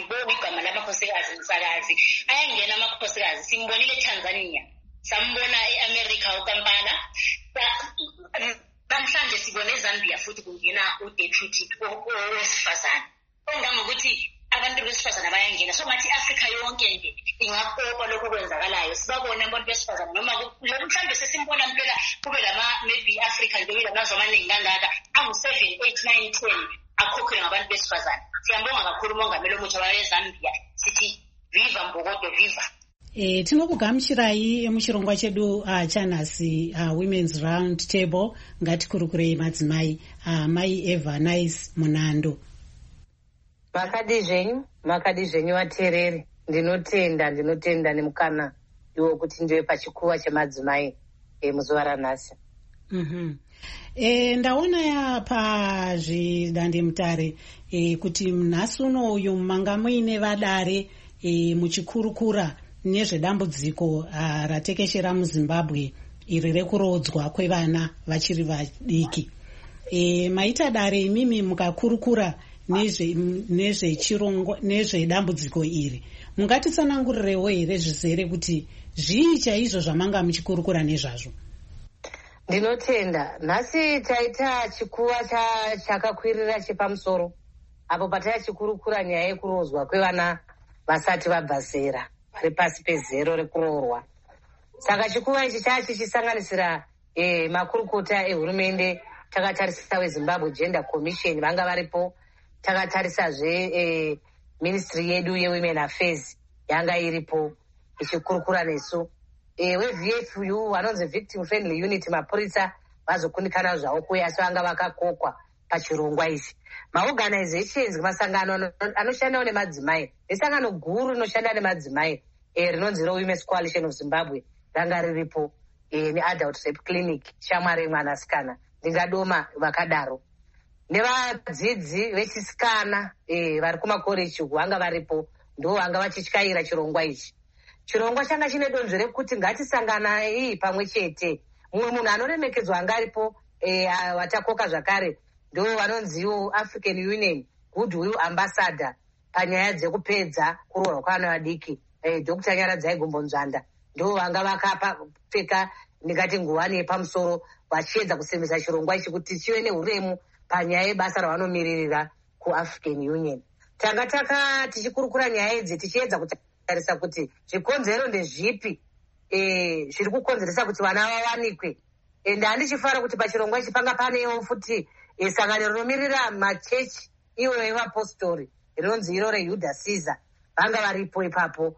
Msakazi. Ayangena amakhosikazi. Simbonile eTanzania, sambona eAmerica uKampala. Namhlanje sibone eZambia futhi kungena uDeputy owesifazane. Ongangokuthi abantu besifazane bayangena. So ngathi Africa yonke nje ingakopa lokho kwenzakalayo. Sibabone abantu besifazane noma mhlawumbe sesimbona impela kube maybe Africa nje lamazwe amaningi kangaka angu7, 8, 9, 10 akhokhwe ngabantu besifazane. Siyambonga kakhulu umongameli omutsha waseZambia. Sithi viva Mbokodo, viva. Tinokugamuchirai muchirongwa chedu chanhasi Women's Round Table. Ngatikurukurei madzimai. Mai Eva Nice Munando. Makadi zvenyu vateereri, ndinotenda nemukana iwo kuti ndiwe pachikuva chemadzimai muzuva ranhasi. Ndaona pazvidandemutare kuti nhasi unoyu manga muine vadare muchikurukura nezvedambudziko ratekeshera muZimbabwe iri rekurodzwa kwevana vachiri vadiki. Maita dare imimi mukakurukura nezvedambudziko iri, mungatitsanangurirewo here zvizere kuti zvii chaizvo zvamanga muchikurukura nezvazvo? Ndinotenda nhasi taita chikuva chakakwirira chepamusoro apo pataichikurukura nyaya yekurodzwa kwevana vasati vabva zera, vari pasi pezero rekuroorwa. Saka chikuva ichi chichisanganisira makurukota ehurumende. Takatarisa weZimbabwe Gender Commission vanga varipo. Takatarisazve ministry yedu yeWomen Affairs yanga iripo ichikurukura nesu. WeVFU vanonzi Victim Friendly Unit, mapurisa vazokundikana zvavo kuya asi vanga vakakokwa pachirongwa ichi. Maorganizations, masangano anoshandawo nemadzimai, nesangano guru rinoshanda nemadzimai rinonzi Women's Coalition of Zimbabwe ranga riripo, neAdult Rape Clinic shamwari mwanasikana ndingadoma vakadaro, nevadzidzi vechisikana vari kumakoreji vanga varipo, ndo vanga vachityaira chirongwa ichi. Chirongwa changa chine donzvo rekuti ngatisanganai pamwe chete. Mumwe munhu anoremekedzwa anga aripo watakoka zvakare ndo vanonziwo African Union Goodwill Ambassador panyaya dzekupedza kuroorwa kwavana vadiki, Dr. Nyaradzai Gombonzvanda, ndo vanga vakapfeka ndingati nguwani yepamusoro vachiedza kusimbisa chirongwa ichi kuti chive neuremu panyaya yebasa ravanomiririra kuAfrican Union. Tanga tichikurukura nyaya idzi tichiedza kutarisa kuti zvikonzero ndezvipi zviri kukonzeresa kuti vana vawanikwe. Ende handichifara kuti pachirongwa ichi panga panewo futi sangano rinomirira machechi iwo evapostori rinonzi iro reYuda Caesar vanga varipo ipapo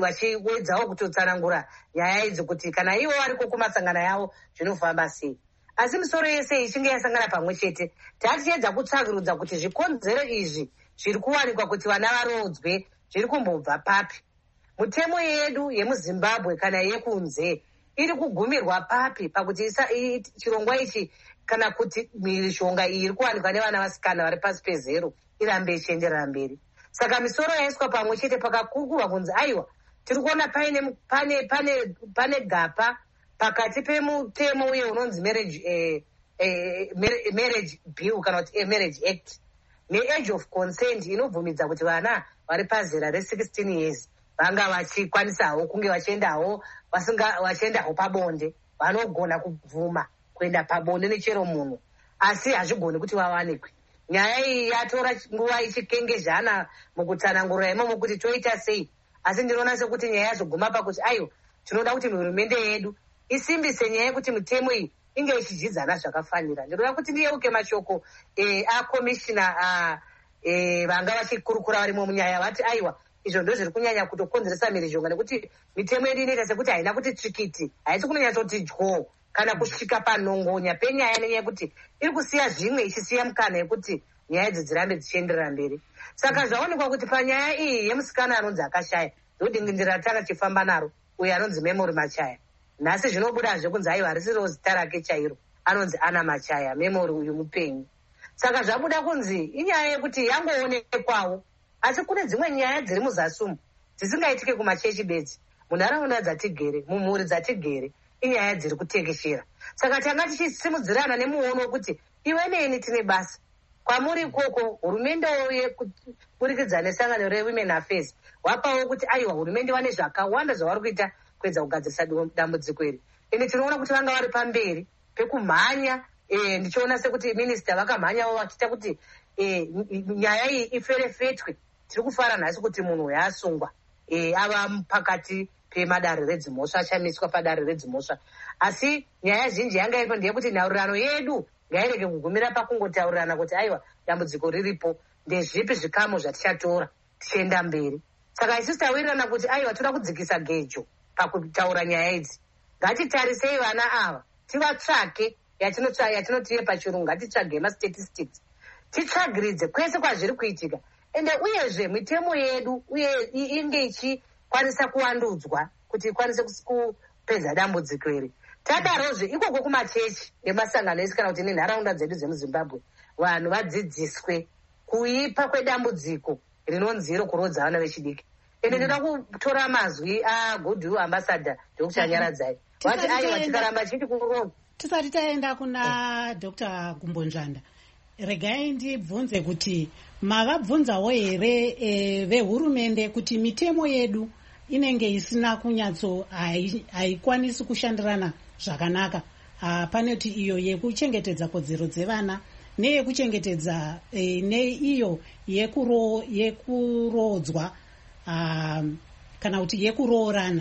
vachiwedzawo kutotsanangura nyaya idzi kuti kana ivo variko kumasangano yavo zvinofamba sei. asi misoro yese ichinge yasangana pamwe chete tatiedza kutsvakurudza kuti zvikonzero izvi zviri kuwanikwa kuti vana varodzwe zviri kumbobva papi. Mitemo yedu yemuzimbabwe kana yekunze iri kugumirwa papi pakuti chirongwa ichi kana kuti mishonga iyi iri kuwanikwa nevana vasikana vari pasi pezero irambe ichienderera mberi. Saka misoro yaiswa pamwe chete pakakukurwa kunzi aiwa tiri kuona pane gapa pakati pemutemo uye unonzi marriage bill kana kuti marriage act neage of consent inobvumidza kuti vana vari pazera re16 years vanga vachikwanisawo kunge vachiendawo pabonde vanogona kubvuma kuenda pabonde nechero munhu, asi hazvigoni kuti vawanikwe. Nyaya iyi yatora nguva ichikengezhana mukutsanangurira imomo kuti toita sei, asi ndinoona sekuti nyaya yazoguma pakuti aiwa tinoda kuti hurumende yedu isimbise nyaya yekuti mitemo iyi inge ichidyidzana zvakafanira. Ndinoda kuti ndiyeuke mashoko akomishina vanga vachikurukura varimo munyaya vati aiwa izvo ndo zviri kunyanya kutokonzeresa mhirizhonga nekuti mitemo yedu inoita sekuti haina kuti tsikiti, haisi kunonyatsoti dyo kana kusvika panhongonya penyaya nenyaya yekuti iri kusiya zvimwe ichisiya mukana yekuti nyaya idzi dzirambe dzichienderera mberi. Saka zvaonekwa kuti panyaya iyi yemusikana anonzi akashaya ndodingindira ratanga tichifamba naro uyo anonzi Memory Machaya. Nhasi zvinobudazve kunzi aiwa harisiro zita rake chairo, anonzi Ana Machaya. Memory uyu mupenyu. Saka zvabuda kunzi inyaya yekuti yangoonekwawo, asi kune dzimwe nyaya dziri muzasumu dzisingaitike kumachechi bedzi, munharaunda dzatigere, mumhuri dzatigere, inyaya dziri kutekeshera. Saka tanga tichisimudzirana nemuono wekuti iwe neni tine basa kwamuri ikoko. Hurumende kuburikidza nesangano reWomen Affairs wapawo kuti aiwa hurumende vane zvakawanda zvavari kuita kuedza kugadzirisa dambudziko iri. Ende tinoona kuti vanga vari pamberi pekumhanya. Ndichiona sekuti minista vakamhanyawo vachiita kuti nyaya iyi iferefetwe. Tiri kufara nhasi kuti munhu yaasungwa ava pakati pemadare redzimhosva, achamiswa padare redzimhosva. Asi nyaya zhinji yanga iripo ndeyekuti nhaurirano yedu ngairege kugumira pakungotaurirana kuti aiwa dambudziko riripo, ndezvipi zvikamu zvatichatora tichienda mberi. Saka isusu tawirirana kuti aiwa toda kudzikisa gejo pakutaura nyaya idzi. Ngatitarisei vana ava tivatsvake, yatinotiye pachirungu ngatitsvage mastatistics, titsvagiridze kwese kwazviri kuitika. Ende uyezve mitemo yedu uye inge ichikwanisa kuvandudzwa kuti ikwanise kupedza dambudziko iri. Tadarozve ikoko kumachechi nemasangano esi kana kuti nenharaunda dzedu dzemuZimbabwe vanhu vadzidziswe kuipa kwedambudziko rinonzi iro kurodza vana vechidiki. Ende ndoda kutora mazwi aGoodwill Ambassador ndokuchanyaradzai vati aiwa tikaramba chiti kurodzwa. Tisati taenda kuna Dr. Gumbonjanda, regai ndibvunze kuti mavabvunzawo here vehurumende kuti mitemo yedu inenge isina haikwanisi kushandirana zvakanaka, panoti iyo yekuchengetedza kodzero dzevana neyekuchengetedza neiyo yekurodzwa kana kuti yekuroorana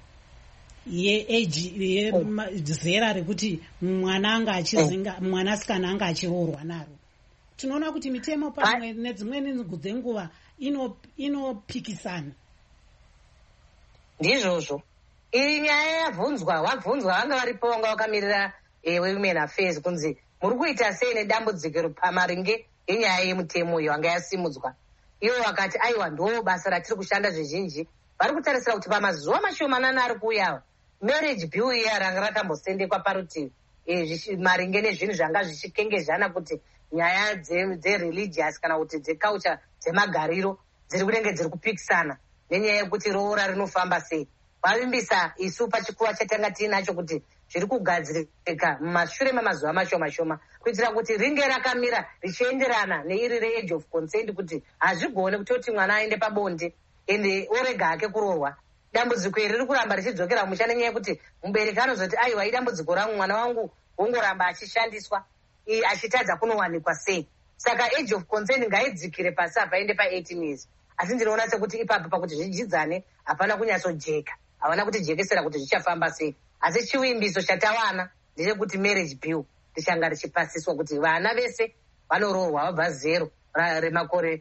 zera rekuti mwanasikana anga achiroorwa naro. Tinoona kuti mitemo pamwe nedzimweni dzenguva inopikisana. Ndizvozvo iyi nyaya yabvunzwa, wabvunzwa vanga varipo vanga vakamirira Women Affairs kunzi muri kuita sei nedambudziko pamaringe yenyaya yemutemo iyo vanga yasimudzwa. Ivo vakati aiwa ndo basa ratiri kushanda zvizhinji. Vari kutarisira kuti pamazuva mashomanana ari kuuyawa marriage bill iya ranga rakambosendekwa parutivi maringe nezvinhu zvanga zvichikengezhana kuti nyaya dzereligious kana kuti dzeculture dzemagariro dziri kunenge dziri kupikisana nenyaya yekuti roora rinofamba sei. Vavimbisa isu pachikuva chatanga tiinacho kuti zviri kugadzirika mumashure memazuva mashoma kuitira kuti ringe rakamira richienderana neiri reage of consent kuti hazvigone kutoti mwana aende pabonde ende orega hake kuroorwa. Dambudziko iri riri kuramba richidzokera musha nenyaya yekuti mubereki anozoti aiwa idambudziko rangu mwana wangu wongoramba achishandiswa achitadza kunowanikwa sei. Saka age of consent ngaidzikire pasi apa ende pa18 years. Asi ndinoona sekuti ipapo pakuti zvidyidzane hapana kunyatsojeka, havana kuti jekesera kuti zvichafamba sei. Asi chivimbiso chatawana ndechekuti marriage bill richanga richipasiswa kuti vana vese vanoroorwa vabva zero remakore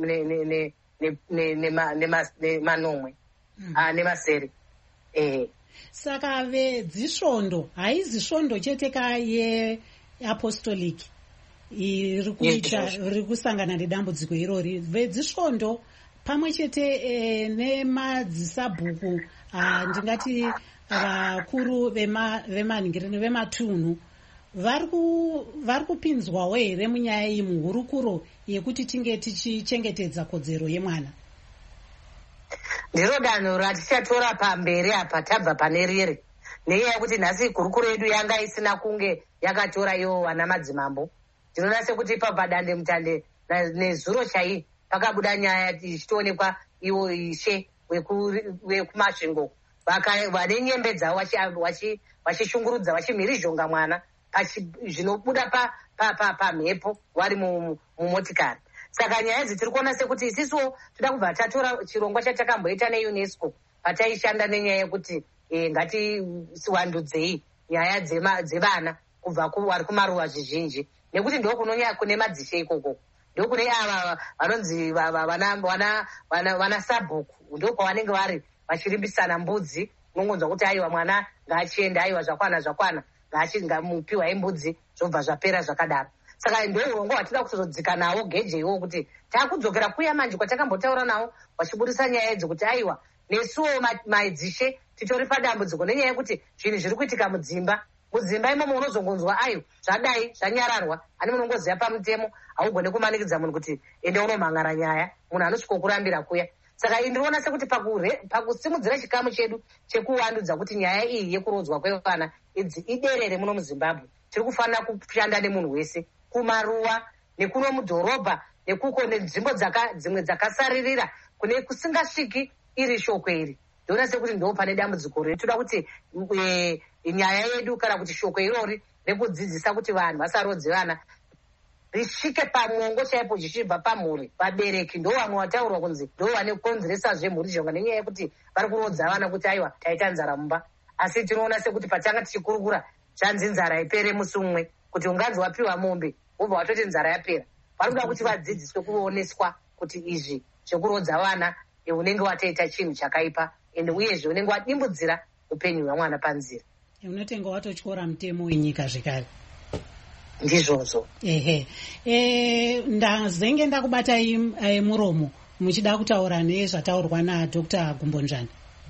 10 nemanomwe nemasere. Saka vedzisvondo haizi svondo chete yeapostolic iri kusangana nedambudziko irori. Vedzisvondo pamwe chete nemadzisabhuku ndingati vakuru vematunhu vari kupinzwawo here munyaya iyi muhurukuro yekuti tinge tichichengetedza kodzero yemwana? Ndiro danho ratichatora pamberi apa tabva pane riri, nenyaya yekuti nhasi gurukuro yedu yanga isina kunge yakatora ivo vana madzimambo. Ndinoona sekuti ipa padande mutande nezuro chai pakabuda nyaya ichitoonekwa ivo ishe vekumasvingo vane nyembe dzavo vachishungurudza vachimhirizhonga mwana zvinobuda pamhepo vari mumotikari. Saka nyaya idzi tiri kuona sekuti isisuwo toda kubva tatora chirongwa chatakamboita neunesco pataishanda nenyaya yekuti ngatiwandudzei nyaya dzevana kubva vari kumaruva zvizhinji, nekuti ndo kune madzishe ikoko, ndo kune ava vanonzi vana sabhuku, ndo kwavanenge vari vachirimbisana mbudzi. Unongonzwa kuti aiwa mwana ngaachienda, aiwa zvakwana ngamupiwa imbudzi, zvobva zvapera zvakadaro. Saka ndo urongwa hwatida kutozodzika nawo geje iwo kuti takudzokera kuya manje kwatakambotaura nawo vachibudisa nyaya idzi kuti aiwa nesuwo madzishe titori padambudziko nenyaya yekuti zvinhu zviri kuitika mudzimba imomo unozongonzwa ayo zvadai zvanyararwa, ani munongoziva pamutemo haugone kumanikidza munhu kuti ende unomhangara nyaya, munhu anosvikokurambira kuya. Saka ndinoona sekuti pakusimudzira chikamu chedu chekuwandudza kuti nyaya iyi yekurodzwa kwevana iderere muno muZimbabwe, tiri kufanira kushanda nemunhu wese, kumaruwa nekuno mudhorobha nekuko nenzvimbo dzimwe dzakasaririra kune kusingasviki iri shoko iri. Ndinoona sekuti ndo pane dambudziko redu. Toda kuti nyaya yedu kana kuti shoko irori rekudzidzisa kuti vanhu vasarodze vana risvike pamwongo chaipo zvichibva pamhuri. Vabereki ndo vamwe vataurwa kunzi ndo vane kukonzeresa zvemhurizhonga nenyaya yekuti vari kurodza vana kuti aiwa taita nzara mumba. Asi tinoona sekuti patanga tichikurukura zvanzi nzara ipere musi umwe, kuti unganzi wapiwa mombe wobva watoti nzara yapera. Vari kuda kuti vadzidziswe kuoneswa kuti izvi zvekurodza vana unenge wataita chinhu chakaipa ende uyezve unenge wadimbudzira upenyu hwemwana panzira. Unotenga watotyora mutemo wenyika zvekare. Ndizvozvo. Ndazenge ndakubatai muromo muchida kutaura nezvataurwa naDr. Gumbonjani.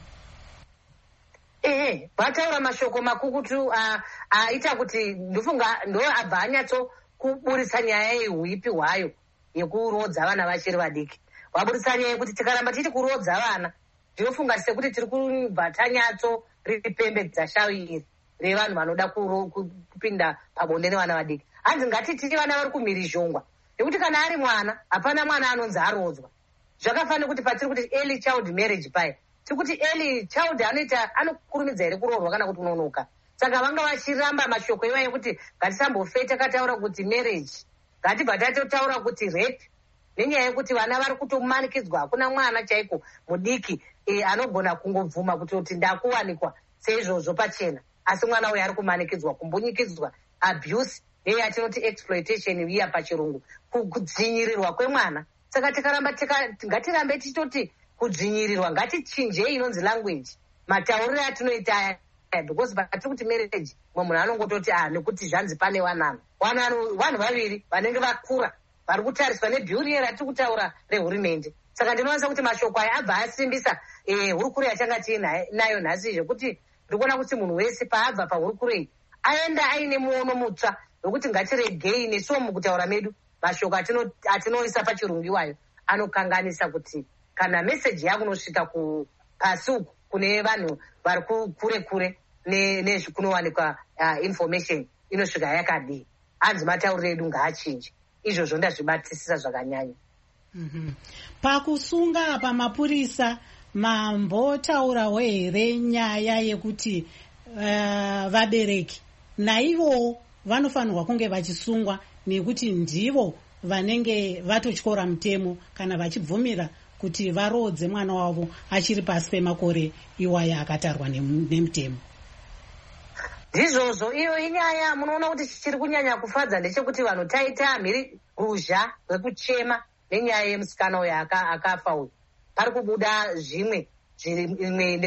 Vataura mashoko makukutu aita kuti ndofunga ndo abva anyatso kuburisa nyaya yehuipi hwayo yekurodza vana vachiri vadiki. Waburisa nyaya yekuti tikaramba titi kurodza vana, ndinofunga sekuti tiri kubva tanyatso ripembedza shawiri revanhu vanoda kupinda pabonde nevana vadiki. Hanzi ngatititi vana vari kumhirizhongwa, nekuti kana ari mwana hapana mwana anonzi arodzwa. Zvakafanira kuti patiri kuti early child marriage paya, tiri kuti early child anokurumidza here kuroorwa kana kuti unonoka. Saka vanga vachiramba mashoko iwayo kuti ngatisambofe takataura kuti marriage, ngatibva tatotaura kuti rape, nenyaya yekuti vana vari kutomanikidzwa. Hakuna mwana chaiko mudiki anogona kungobvuma kuti ndakuwanikwa seizvozvo pachena, asi mwana uyu ari kumanikidzwa, kumbunyikidzwa, abuse neyatinoti exploitation iya pachirungu, kudzinyirirwa kwemwana. Saka ngatirambe tichitoti kudzvinyirirwa, ngatichinjei inonzi language, matauriro atinoita aya, because patiri kuti marriage munhu anongototi nekuti zvanzi pane wanano vanhu vaviri vanenge vakura vari kutariswa nebhiuri ratiri kutaura rehurumende. Saka ndinowanisa kuti mashoko aya abva asimbisa hurukuro yatanga tiinayo nhasi, zvekuti ndiri kuona kuti munhu wese paabva pahurukuro iyi aenda aine muono mutsva wekuti ngatiregei nesuwo mukutaura medu mashoko atinoisa pachirungu iwayo anokanganisa kuti kana meseji yakunosvika pasi uku kune vanhu vari kure nezvikunowanikwa information inosvika yakadii. Hanzi matauriro edu ngaachinje. Izvozvo ndazvibatisisa zvakanyanya. Pakusunga pamapurisa mambotaurawo here nyaya yekuti vabereki naivo vanofanirwa kunge vachisungwa, nekuti ndivo vanenge vatotyora mutemo kana vachibvumira kuti varodze mwana wavo achiri pasi pemakore iwaya akatarwa nemutemo. Ndizvozvo, iyo inyaya munoona kuti chiri kunyanya kufadza ndechekuti vanhu taita mhiri ruzha rwekuchema nenyaya yemusikana uyo akafa uyu. Pari kubuda zvimwe ndingati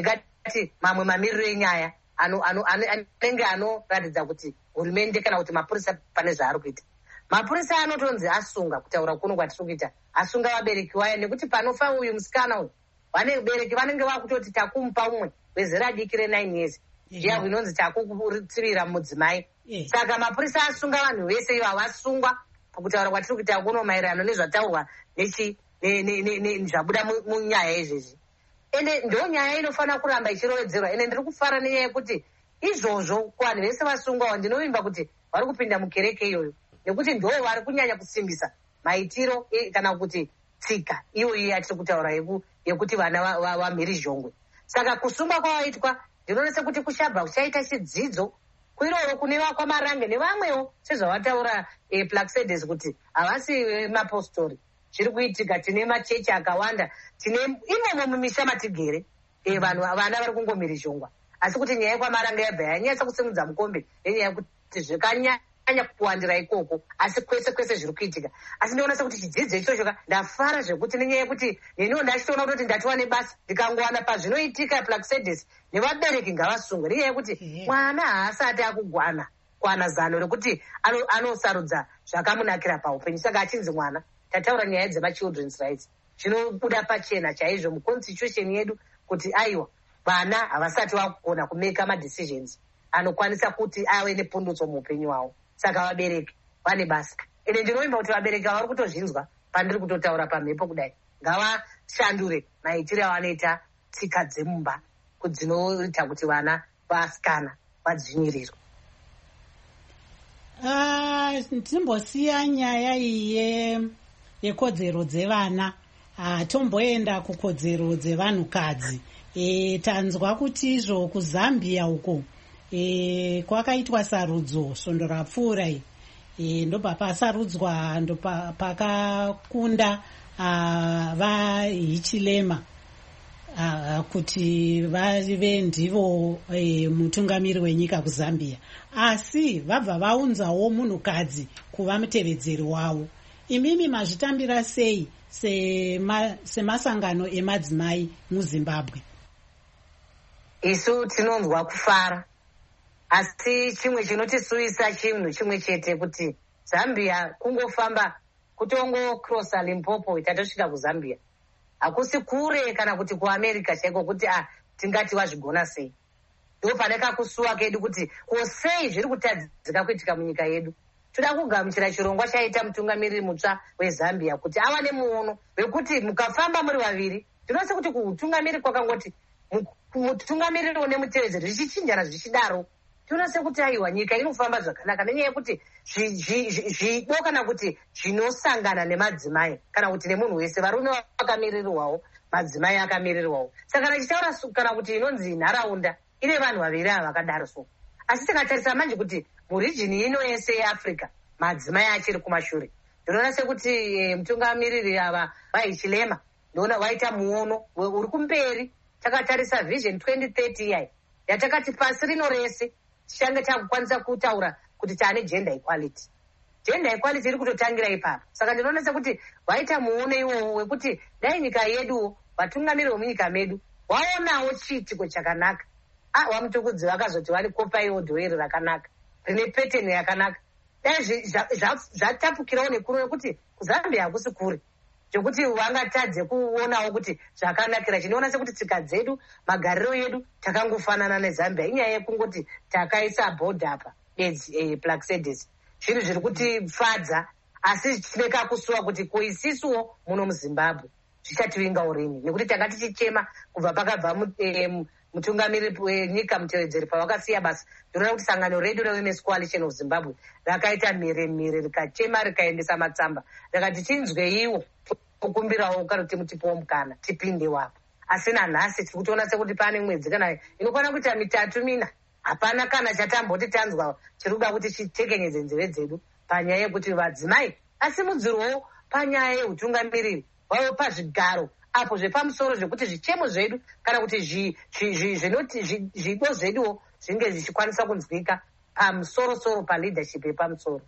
tingati mamwe mamiriro enyaya anenge anoratidza kuti hurumende kana kuti mapurisa pane zvaari kuita. Mapurisa anotonzi asunga, kutaura kuno kwatiri kuita, asunga vabereki vaya, nekuti panofa uyu musikana uyu vabereki vanenge vakutoti takumupa umwe wezera diki re9 years zviya vinonzi takutsivira mudzimai. Saka mapurisa asunga vanhu vese iva vasungwa pakutaura kwatiri kuita kuno maererano nezvataurwa zvabuda munyaya izvezvi. Ende ndo nyaya inofanira kuramba ichirovedzerwa. Ende ndiri kufara nenyaya yekuti izvozvo kuvanhu vese vasungwawo ndinovimba kuti vari kupinda mukereke iyoyo, nekuti ndo vari kunyanya kusimbisa maitiro kana kuti tsika iyoyi yatiri kutaura yekuti vana vamhirizhongwe. Saka kusungwa kwavaitwa ndinoona sekuti kushabva kuchaita chidzidzo kuiroro kune vakwamarange nevamwewo sezvavataura Plaxides kuti havasi mapostori. Zviri kuitika, tine machechi akawanda, tine imomo mumisha matigere vana vari kungomhirizhongwa, asi kuti nyaya yekwamarange yabva yanyatsa kusimudza mukombe nenyaya yekuti zvikanyanya kuwandira ikoko, asi kwese kwese zviri kuitika. Asi ndinoona sekuti chidzidzo ichocho ndafara zvekuti nenyaya yekuti neniwo ndachitoona kutoti ndatiwa nebasa ndikangowana pazvinoitika Plaxides nevabereki ngavasungwe, nenyaya yekuti mwana haasati akugwana kuwana zano rekuti anosarudza zvakamunakira paupenyu. Saka achinzi mwana, tataura nyaya dzemachildren's rights, zvinobuda pachena chaizvo muconstitution yedu kuti aiwa vana havasati vakugona kumeka madecisions anokwanisa kuti ave nepundutso muupenyu hwavo. Saka vabereki vane basa. Ende ndinovimba kuti vabereki vari kutozvinzwa pandiri kutotaura pamhepo kudai, ngavashandure maitiro avanoita tsika dzemumba dzinoita kuti vana vasikana vadzvinyirirwe. Timbosiya nyaya iyi yekodzero dzevana, tomboenda kukodzero dzevanhukadzi. Tanzwa kuti izvo kuZambia uko kwakaitwa sarudzo svondo rapfuura ndobva pasarudzwa pakakunda vaHichilema kuti vave ndivo mutungamiri wenyika kuZambia, asi vabva vaunzawo munhukadzi kuva mutevedzeri wavo. Imimi mazvitambira sei semasangano emadzimai muZimbabwe? Isu tinonzwa kufara, asi chimwe chinotisuisa chinhu chimwe chete, kuti Zambia kungofamba kutongokrosa Limpopo tatosvika kuZambia, hakusi kure kana kuti kuAmerica chaiko kuti tingati wazvigona sei. Ndo pane kakusuwa kedu kuti kosei zviri kutadzika kuitika munyika yedu. Toda kugamuchira chirongwa chaita mutungamiriri mutsva weZambia kuti ava nemuono wekuti mukafamba muri vaviri, ndinoona kuti kuutungamiri kwakangoti mutungamiriri nemutevedzeri zvichichinjana zvichidaro, tinoona sekuti aiwa nyika inofamba zvakanaka, nenyaya yekuti zvido kana kuti zvinosangana nemadzimai kana kuti nemunhu wese, varume vakamirirwawo, madzimai akamirirwawo. Saka nachitaura kana kuti inonzi nharaunda ine vanhu vaviri ava vakadaro so. Asi tikatarisa manje kuti murijini ino yese yeAfrica madzimai achiri kumashure, ndinoona sekuti mutungamiriri ava vaHichilema ndoona waita muono uri kumberi. Takatarisa vision 2030 iyai yatakati pasi rino rese tichange takukwanisa kutaura kuti taane gender equality. Gender equality iri kutotangira ipapo. Saka ndinoona sekuti waita muono iwowo wekuti dai nyika yedu vatungamiriri vemunyika medu waonawo chiitiko chakanaka, vamutukudzi vakazoti vari kopa iwo dhoiri rakanaka rine peteni yakanaka, dai zvatapukirawo nekuno yekuti kuZambia hakusi kure zvekuti vangatadze kuonawo kuti zvakanakira. Chinoona sekuti tsika dzedu, magariro edu takangofanana neZambia. Inyaya yekungoti takaisa bhodha apa bedzi Plaxides, zvinhu zviri kutifadza, asi tine kakusuwa kuti koisisuwo muno muZimbabwe zvichativingawo rini, nekuti tanga tichichema kubva pakabva mutungamiriri wenyika mutevedzeri pavakasiya basa. Ndinoona kuti sangano redu reWomen's Coalition of Zimbabwe rakaita mhere rikachema rikaendesa matsamba rakati tinzweiwo kukumbirawo kuti mutipowo mukana tipinde wapo. Asi nanhasi tiri kutoona sekuti pane mwedzi kana inokwana kuita 3-4 hapana kana chatamboti tanzwa chiri kuda kuti chitekenyedze nzeve dzedu panyaya yekuti vadzimai asimudzirwewo panyaya yeutungamiriri wavo pazvigaro apo zvepamusoro, zvekuti zvichemo zvedu kana kuti zvido zveduwo zvinge zvichikwanisa kunzwika pamusoro paleadership yepamusoro.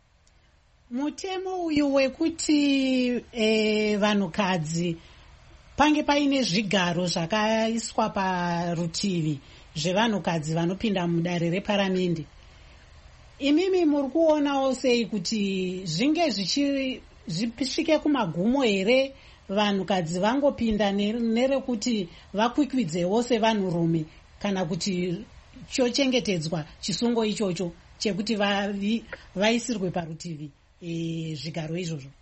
Mutemo uyu wekuti vanhukadzi pange paine zvigaro zvakaiswa parutivi zvevanhukadzi vanopinda mudare reparamende. Imimi muri kuonawo sei kuti zvinge zvisvike kumagumo here vanhukadzi vangopinda nerekuti vakwikwidzewo sevanhurume, kana kuti chochengetedzwa chisungo ichocho chekuti vaisirwe parutivi zvigaro izvozvo?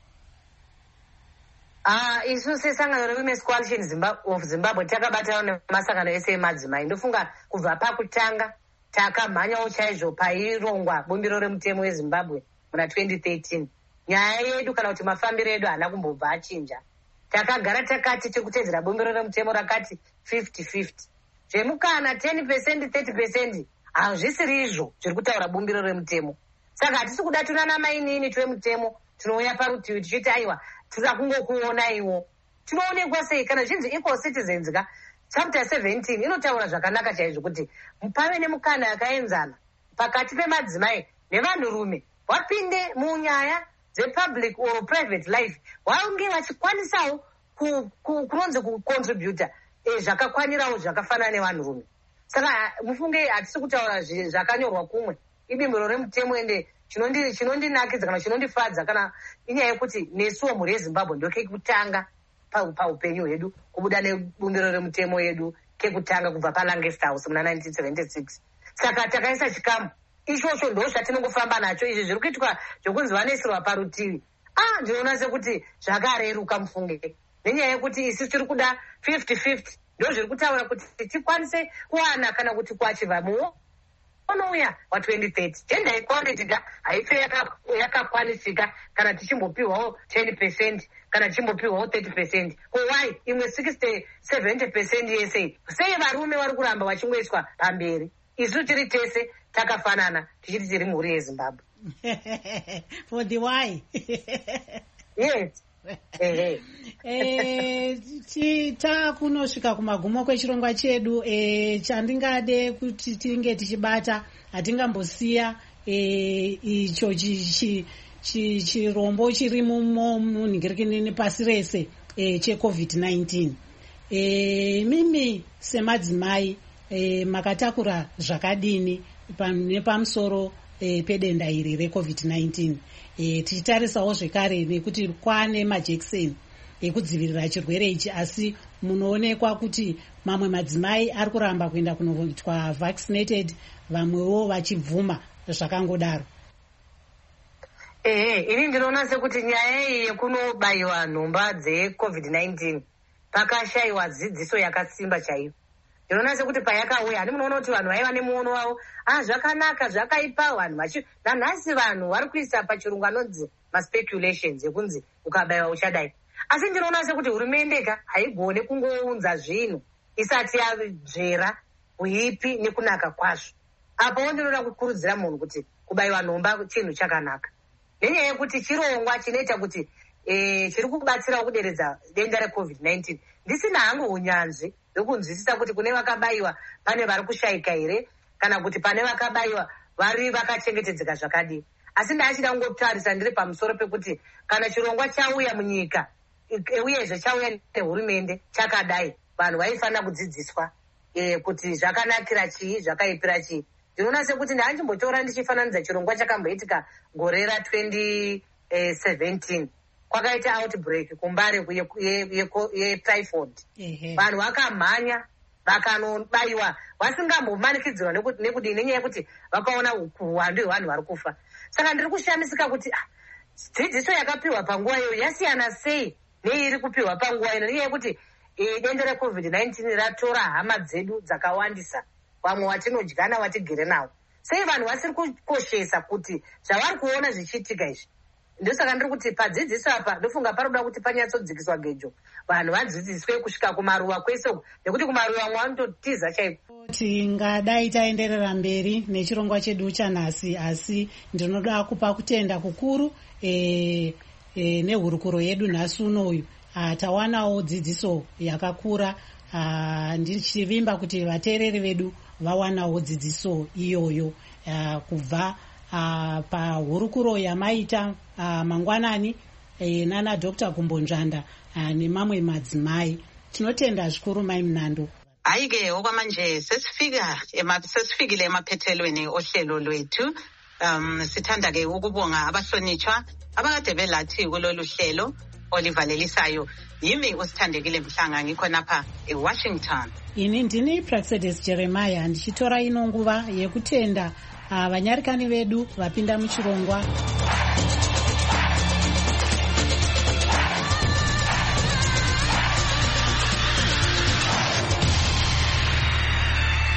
Isu sesangano reWomen's Coalition of Zimbabwe takabatana nemasangano ese emadzimai. Ndofunga kubva pakutanga takamhanyawo chaizvo pairongwa bumbiro remutemo weZimbabwe muna 2013. Nyaya yedu kana kuti mafambiro edu haana kumbobva achinja. Takagara takati tikutedzera bumbiro remutemo rakati 50-50. Zvemukana 10% 30% hazvisiri izvo zviri kutaura bumbiro remutemo. Saka hatisi kuda tunana mainini twemutemo tinouya parutivi tichiti aiwa tira kungokuona iwo. Tinoonekwa sei kana zvinzi equal citizens ka chapter 17 inotaura zvakanaka chaizvo kuti pave nemukana yakaenzana pakati pemadzimai nevanhurume wapinde munyaya dzepublic or private life vaunge vachikwanisawo kunonzi kucontributa zvakakwanirawo zvakafanana nevanhurume. Saka mufunge hatisi kutaura zvakanyorwa kumwe. Ibumbiro remutemo ende chinondinakidza kana chinondifadza kana inyaya yekuti nesuwo mhuri yeZimbabwe ndokekutanga paupenyu hwedu kubuda nebumbiro remutemo yedu kekutanga kubva paLangest House muna 1976. Saka takaisa chikamu ichocho ndo zvatinongofamba nacho. Izvi zviri kuitwa zvokunzi vanesirwa parutivi ndinoona sekuti zvakareruka mufunge, nenyaya yekuti isi tiri kuda 50-50 ndo zviri kutaura kuti tikwanise kuwana kana kuti kuachiva unouya wa2030 gender equality haife yakakwanisika kana tichimbopiwawo 10% kana tichimbopiwawo 30%. Why imwe 60-70% yese sei varume vari kuramba vachingoiswa pamberi? Isu tiri tese takafanana tichiti tiri mhuri yeZimbabwe. For the why? Yes. Takunosvika kumagumo kwechirongwa chedu. Chandingade kuti tinge tichibata, hatingambosiya icho chirombo chiri munhingirikini pasi rese cheCovid-19. Mimi semadzimai makatakura zvakadini nepamusoro pedenda iri reCovid-19? Tichitarisawo zvekare nekuti kwane majekiseni ekudzivirira chirwere ichi, asi munoonekwa kuti mamwe madzimai ari kuramba kuenda kunoitwa vaccinated, vamwewo vachibvuma zvakangodaro. Ini ndinoona sekuti nyaya iyi yekunobayiwa nhomba dzeCovid-19 pakashayiwa dzidziso yakasimba chaiyo. Ndinoona sekuti payakauya munoona kuti vanhu vaiva nemuono wavo zvakanaka zvakaipa vanhu nanhasi vanhu vari kuisa pachirungu anonzi maspeculations ekunzi ukabayiwa uchadai. Asi ndinoona sekuti hurumende haigone kungounza zvinhu isati yadzvera uipi nekunaka kwazvo. Apo ndinoda kukurudzira munhu kuti kubayiwa nhomba chinhu chakanaka, nenyaya yekuti chirongwa chinoita kuti chiri kubatsira kuderedza denda reCovid-19. Ndisina hangu unyanzvi hwekunzwisisa kuti kune vakabayiwa pane vari kushayika here kana kuti pane vakabayiwa vari vakachengetedzeka zvakadii. Asi ndachida kungotarisa ndiri pamusoro pekuti kana chirongwa chauya munyika uyezve chauya nehurumende chakadai, vanhu vaifanira kudzidziswa kuti zvakanakira chii zvakaipira chii. Ndinoona sekuti ndachimbotora ndichifananidza chirongwa chakamboitika gore ra2017 kwakaita outbreak kumbare yetyphoid. Vanhu vakamhanya vakanobayiwa vasingambomanikidzirwa nekudii, nenyaya yekuti vakaona uwandu hwevanhu vari kufa. Saka ndiri kushamisika kuti dzidziso yakapiwa panguva iyoyo yasiyana sei neiri kupiwa panguva ino, nenyaya yekuti denda reCovid-19 ratora hama dzedu dzakawandisa, vamwe watinodyana watigere navo. Sei vanhu vasiri kukoshesa kuti zvavari kuona zvichiitika izvi? Ndosaka ndiri kuti padzidziso apa ndofunga paroda kuti panyatsodzikiswa gejo, vanhu vadzidziswe kusvika kumaruwa kwese, nekuti kumaruwa mwanototiza chaiko. Tingadai taenderera mberi nechirongwa chedu chanhasi, asi ndinoda kupa kutenda kukuru nehurukuro yedu nhasi unoyu. Tawanawo dzidziso yakakura, ndichivimba kuti vateereri vedu vawanawo dzidziso iyoyo kubva pahurukuro yamaita mangwanani nana Dr. Gumbonzvanda nemamwe madzimai. Tinotenda zvikuru Mai Mnando. Hayi-ke okwamanje sesifikile emaphethelweni ohlelo lwethu. Sithanda-ke ukubonga abahlonitshwa abakade belathi kulolu hlelo olivalelisayo. Yimi uSithandekile Mhlanga ngikhonapha eWashington. Ini ndini Praxedes Jeremiah ndichitora ino nguva yekutenda vanyarikani vedu vapinda muchirongwa